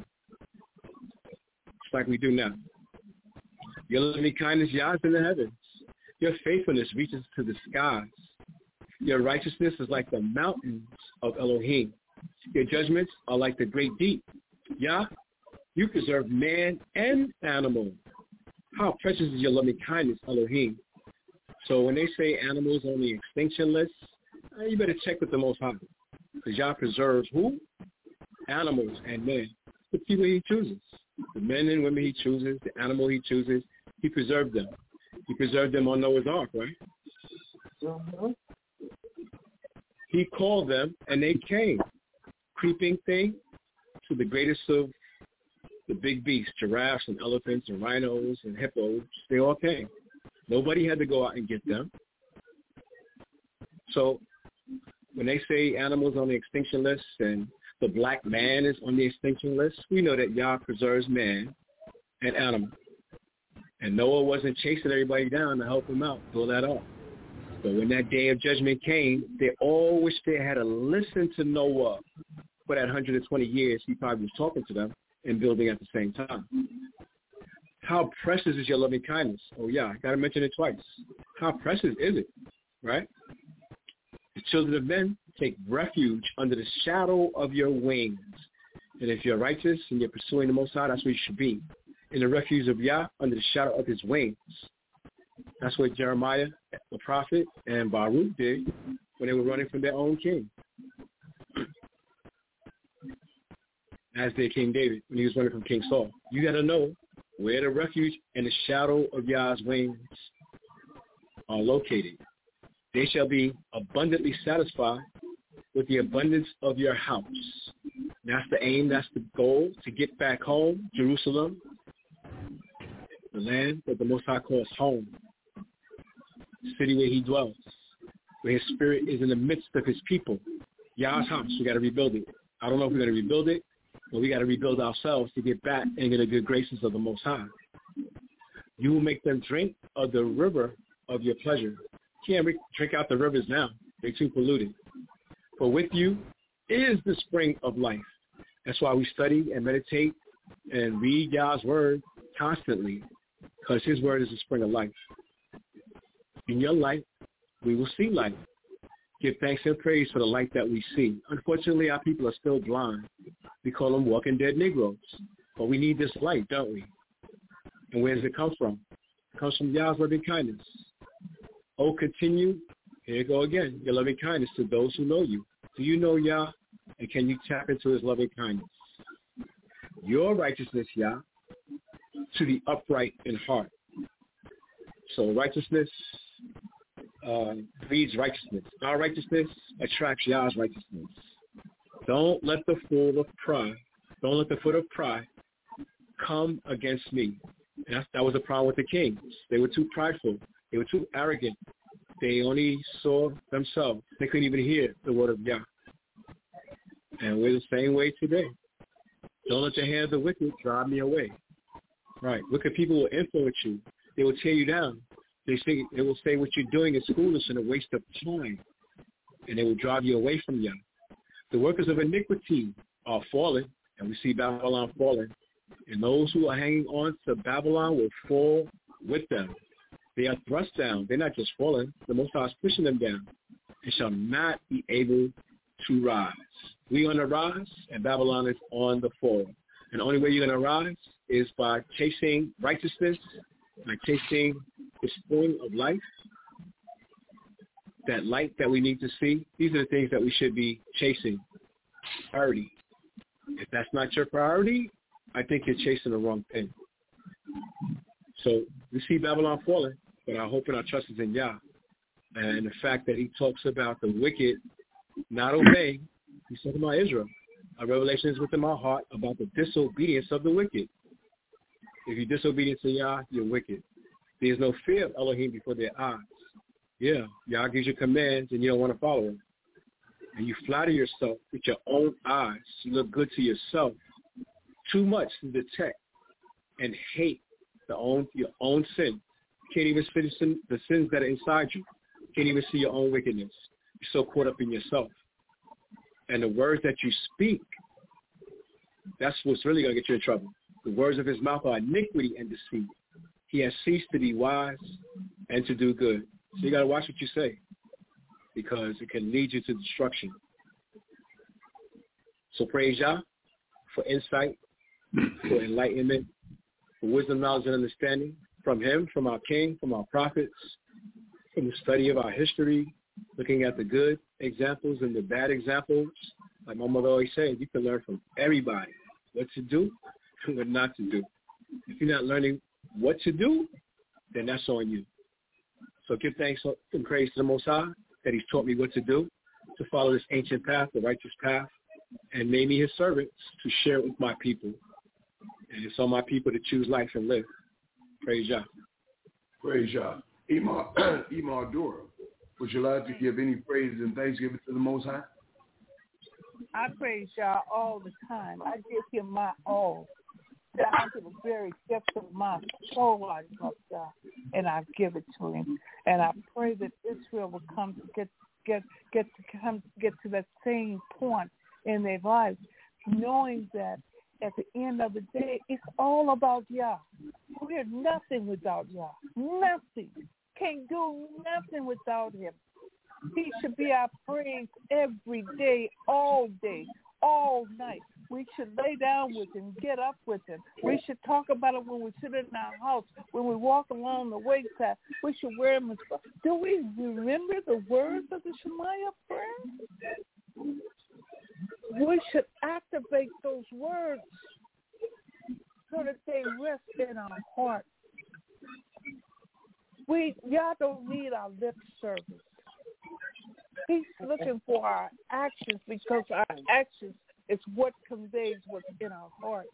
It's like we do now. Your loving kindness, Yah, is in the heavens. Your faithfulness reaches to the skies. Your righteousness is like the mountains of Elohim. Your judgments are like the great deep. Yah, you preserve man and animal. How precious is your loving kindness, Elohim. So when they say animals on the extinction list, you better check with the Most High. Because Yah preserves who? Animals and men. The people he chooses. The men and women he chooses, the animal he chooses, he preserved them. He preserved them on Noah's Ark, right? Mm-hmm. He called them, and they came. Creeping thing to the greatest of the big beasts, giraffes and elephants and rhinos and hippos. They all came. Nobody had to go out and get them. So when they say animals on the extinction list and the black man is on the extinction list. We know that Yah preserves man and animal. And Noah wasn't chasing everybody down to help him out, pull that off. But when that day of judgment came, they all wished they had to listen to Noah. For that one hundred twenty years, he probably was talking to them and building at the same time. How precious is your loving kindness? Oh, yeah, I got to mention it twice. How precious is it, right? The children of men take refuge under the shadow of your wings. And if you're righteous and you're pursuing the Most High, that's where you should be. In the refuge of Yah, under the shadow of his wings. That's what Jeremiah, the prophet, and Baruch did when they were running from their own king. As did King David when he was running from King Saul. You got to know where the refuge and the shadow of Yah's wings are located. They shall be abundantly satisfied with the abundance of your house. That's the aim, that's the goal, to get back home, Jerusalem, the land that the Most High calls home, the city where he dwells, where his spirit is in the midst of his people. Yah's house, we got to rebuild it. I don't know if we're going to rebuild it, but we got to rebuild ourselves to get back and get the good graces of the Most High. You will make them drink of the river of your pleasure. Can't re- drink out the rivers now. They're too polluted. For with you is the spring of life. That's why we study and meditate and read Yah's word constantly, because his word is the spring of life. In your light, we will see light. Give thanks and praise for the light that we see. Unfortunately, our people are still blind. We call them walking dead Negroes. But we need this light, don't we? And where does it come from? It comes from Yah's loving kindness. Oh, continue. Here you go again. Your loving kindness to those who know you. Do you know Yah? And can you tap into his loving kindness? Your righteousness, Yah, to the upright in heart. So righteousness uh, breeds righteousness. Our righteousness attracts Yah's righteousness. Don't let the fool of pride, don't let the foot of pride come against me. And that's, that was the problem with the kings. They were too prideful. They were too arrogant. They only saw themselves. They couldn't even hear the word of Yah. And we're the same way today. Don't let the hand of the wicked drive me away. Right. Wicked people will influence you. They will tear you down. They say they will say what you're doing is foolish and a waste of time. And they will drive you away from Yah. The workers of iniquity are fallen, and we see Babylon falling. And those who are hanging on to Babylon will fall with them. They are thrust down. They're not just falling. The Most High is pushing them down and shall not be able to rise. We on the rise, and Babylon is on the fall. And the only way you're going to rise is by chasing righteousness, by chasing the spring of life, that light that we need to see. These are the things that we should be chasing. Priority. If that's not your priority, I think you're chasing the wrong thing. So we see Babylon falling, but our hope and our trust is in Yah. And the fact that he talks about the wicked not obeying, he's talking about Israel. Our revelation is within my heart about the disobedience of the wicked. If you're disobedient to Yah, you're wicked. There's no fear of Elohim before their eyes. Yeah, Yah gives you commands and you don't want to follow them. And you flatter yourself with your own eyes. You look good to yourself too much to detect and hate the own your own sin. You can't even see the, sin, the sins that are inside you. You can't even see your own wickedness. You're so caught up in yourself. And the words that you speak, that's what's really going to get you in trouble. The words of his mouth are iniquity and deceit. He has ceased to be wise and to do good. So you got to watch what you say, because it can lead you to destruction. So praise Yah for insight, for enlightenment, for wisdom, knowledge, and understanding from him, from our king, from our prophets, from the study of our history, looking at the good examples and the bad examples. Like my mother always said, you can learn from everybody what to do and what not to do. If you're not learning what to do, then that's on you. So give thanks and praise to the Most High that he's taught me what to do, to follow this ancient path, the righteous path, and made me his servants to share it with my people. And it's on my people to choose life and live. Praise Yah. Praise Yah. Imar, Imar Dura, would you like to give any praise and thanksgiving to the Most High? I praise Yah all the time. I give him my all, down to the very depths of my soul. I love Yah, and I give it to him. And I pray that Israel will come to get get get to come get to that same point in their lives, knowing that at the end of the day, it's all about Yah. We're nothing without Yah. Nothing. Can't do nothing without him. He should be our praise every day, all day, all night. We should lay down with him, get up with him. We should talk about it when we sit in our house, when we walk along the wayside. We should wear them. Do we remember the words of the Shemaiah prayer? We should activate those words so that they rest in our heart. We, y'all don't need our lip service. He's looking for our actions because our actions is what conveys what's in our heart.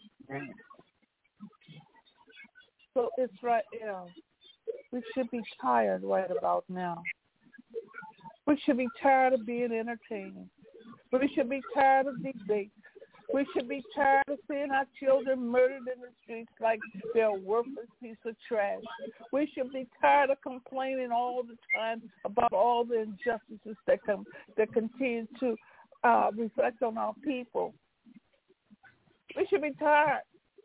So Israel, we should be tired right about now. We should be tired of being entertained. We should be tired of debate. We should be tired of seeing our children murdered in the streets like they're a worthless piece of trash. We should be tired of complaining all the time about all the injustices that come that continue to uh, reflect on our people. We should be tired.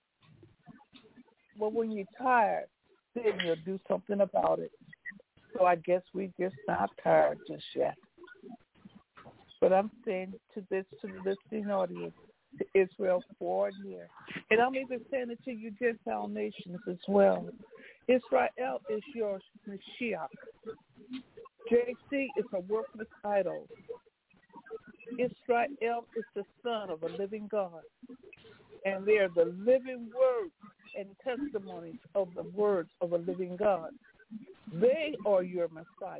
But when you're tired, then you'll do something about it. So I guess we just not tired just yet. But I'm saying to this to the listening audience, to Israel forward here. And I'm even saying it to you Gentile nations as well. Israel is your Mashiach. J C is a worthless idol. Israel is the son of a living God. And they are the living words and testimonies of the words of a living God. They are your Messiah.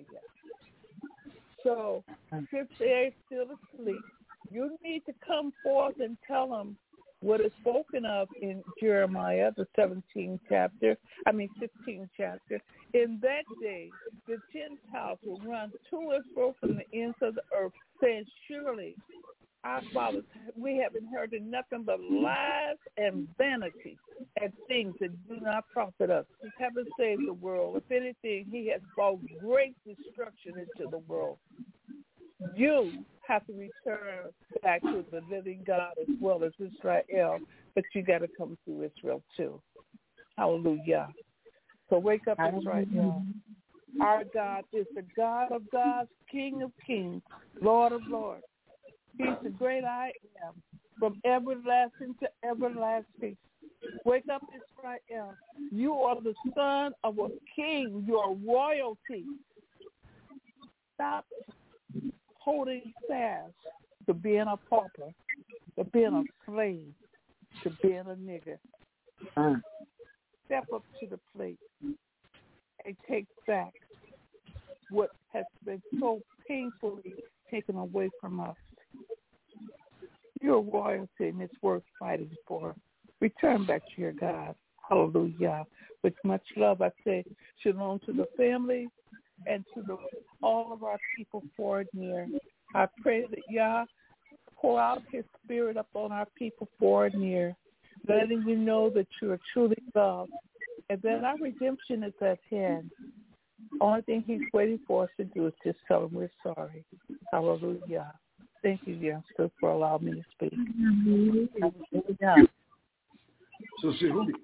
So if they're still asleep, you need to come forth and tell them what is spoken of in Jeremiah, the seventeenth chapter, I mean fifteenth chapter. In that day, the Gentiles will run to and fro from the ends of the earth, saying, surely our fathers, we have inherited nothing but lies and vanity and things that do not profit us. He haven't saved the world. If anything, he has brought great destruction into the world. You have to return back to the living God as well as Israel, but you got to come through Israel too. Hallelujah. So wake up, Israel. Our God is the God of gods, King of kings, Lord of lords. He's the great I am, from everlasting to everlasting. Wake up, Israel. You are the son of a king. You are royalty. Stop holding fast to being a pauper, to being a slave, to being a nigger. Uh. Step up to the plate and take back what has been so painfully taken away from us. You're royalty and it's worth fighting for. Return back to your God. Hallelujah. With much love, I say shalom to the family and to the, all of our people forward and near. I pray that Yah pour out his spirit upon our people forward and near, letting you know that you are truly loved and that our redemption is at hand. Only thing he's waiting for us to do is just tell him we're sorry. Hallelujah. Thank you, Youngster, for allowing me to speak. Mm-hmm. So, see who?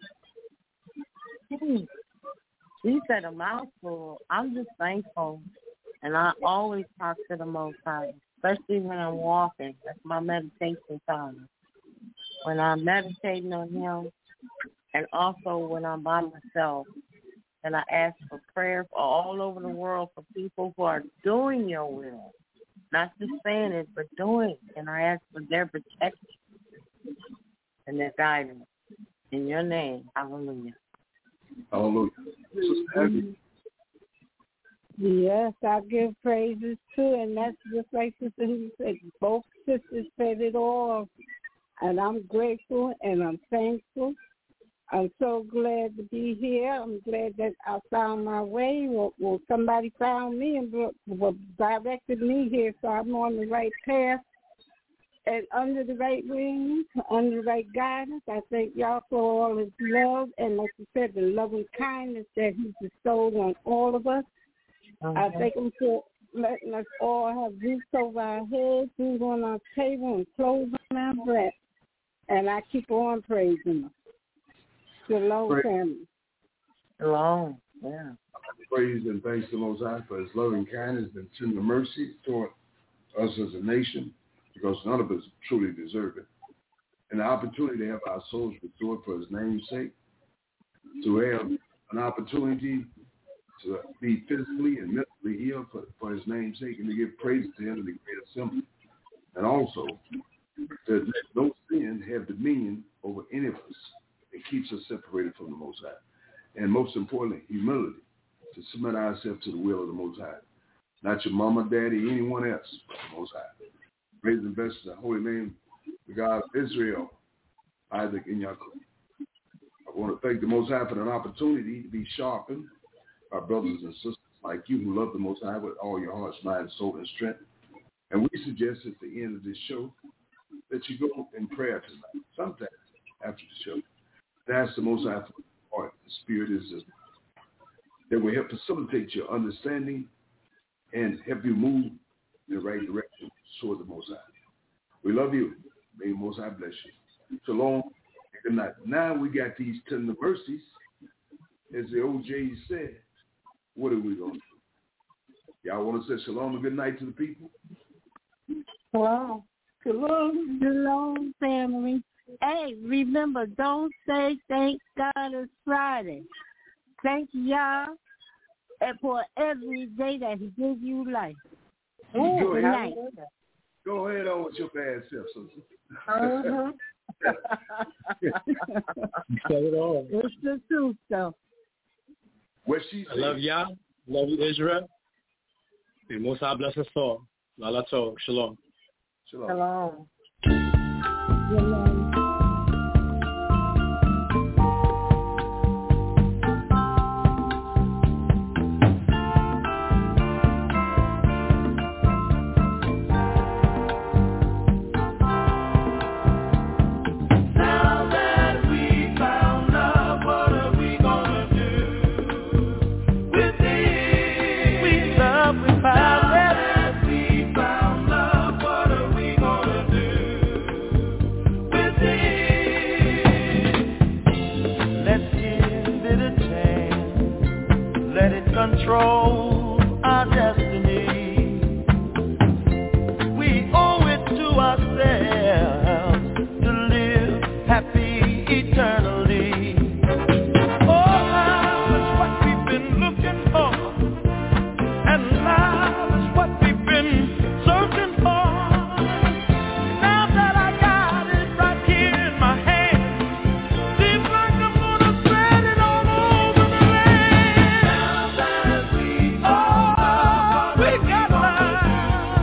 You said a mouthful. I'm just thankful, and I always talk to the Most High, especially when I'm walking. That's my meditation time. When I'm meditating on Him, and also when I'm by myself, and I ask for prayer for all over the world for people who are doing Your will. Not just saying it, but doing it. And I ask for their protection and their guidance. In Your name, hallelujah. Hallelujah. Yes, I give praises too, and that's just like Sister Who said. Both sisters said it all, and I'm grateful and I'm thankful. I'm so glad to be here. I'm glad that I found my way. Well, well somebody found me and well, directed me here, so I'm on the right path. and under the right wings, under the right guidance. I thank y'all for all his love and, like you said, the loving kindness that he bestowed on all of us. Okay. I thank him for letting us all have roofs over our heads, food on our table, and clothes on our back. And I keep on praising him. Shalom, Praise. family. Shalom, yeah. Praise and thanks to the Most High for his loving kindness and tender mercy toward us as a nation, because none of us truly deserve it. And the opportunity to have our souls restored for his name's sake, to have an opportunity to be physically and mentally healed for, for his name's sake, and to give praise to him in the great assembly. And also, to let no sin have dominion over any of us. It keeps us separated from the Most High. And most importantly, humility, to submit ourselves to the will of the Most High. Not your mama, daddy, anyone else, but the Most High. Praise and bless the holy name, the God of Israel, Isaac and Yaakov. I want to thank the Most High for an opportunity to be sharpened by brothers and sisters like you who love the Most High with all your hearts, mind, soul, and strength. And we suggest at the end of this show that you go in prayer tonight, sometime after the show, and ask the Most High for the heart. The Spirit is a, that will help facilitate your understanding and help you move in the right direction toward the Most High. We love you. May the Most High bless you. Shalom and good night. Now we got these tender mercies. As the O J said, what are we going to do? Y'all want to say shalom and good night to the people? Wow. Shalom, shalom, family. Hey, remember, don't say thank God it's Friday. Thank y'all and for every day that he gives you life. Ooh, good night. Go ahead on with your bad self, sister. Uh-huh. You said it all. It's the truth, though. What she said. I love y'all. Love you, Israel. May Most High bless us all. Lala Tov. Shalom. Shalom. Shalom. Shalom. Control our destiny. We owe it to ourselves to live happy eternally. Oh, love is what we've been looking for, and love is what we've been searching for. Now that I got it right here in my hand, seems like I'm gonna spread it all over the land.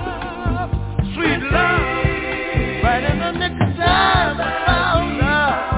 Sweet love, right in the nick of time, I found love.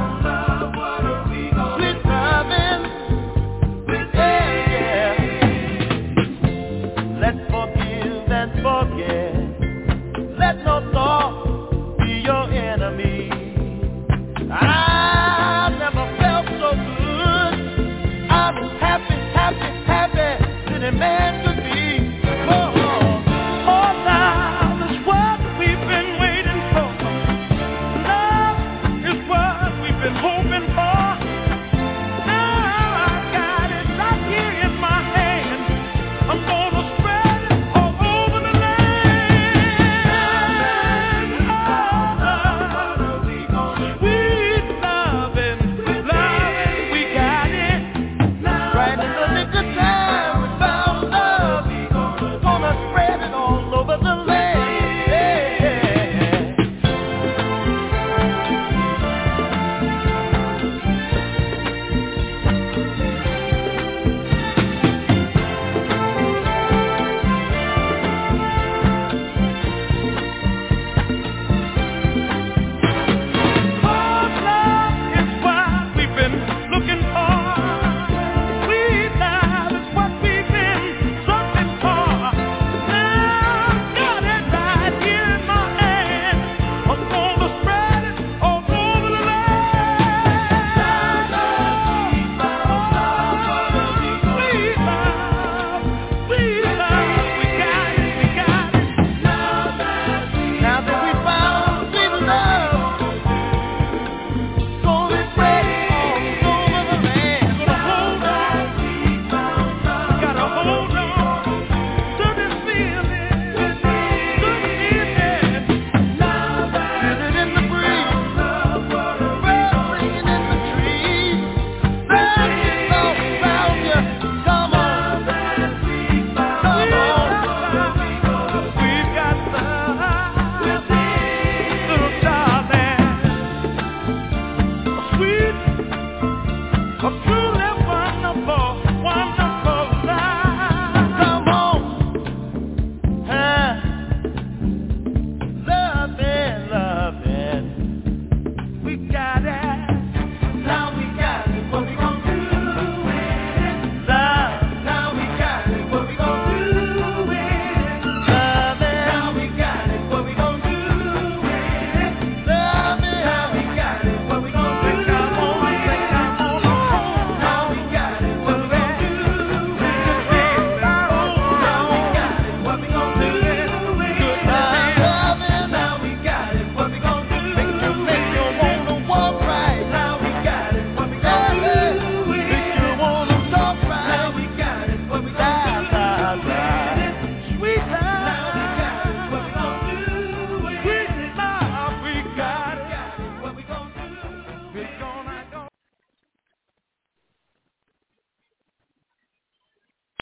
sky.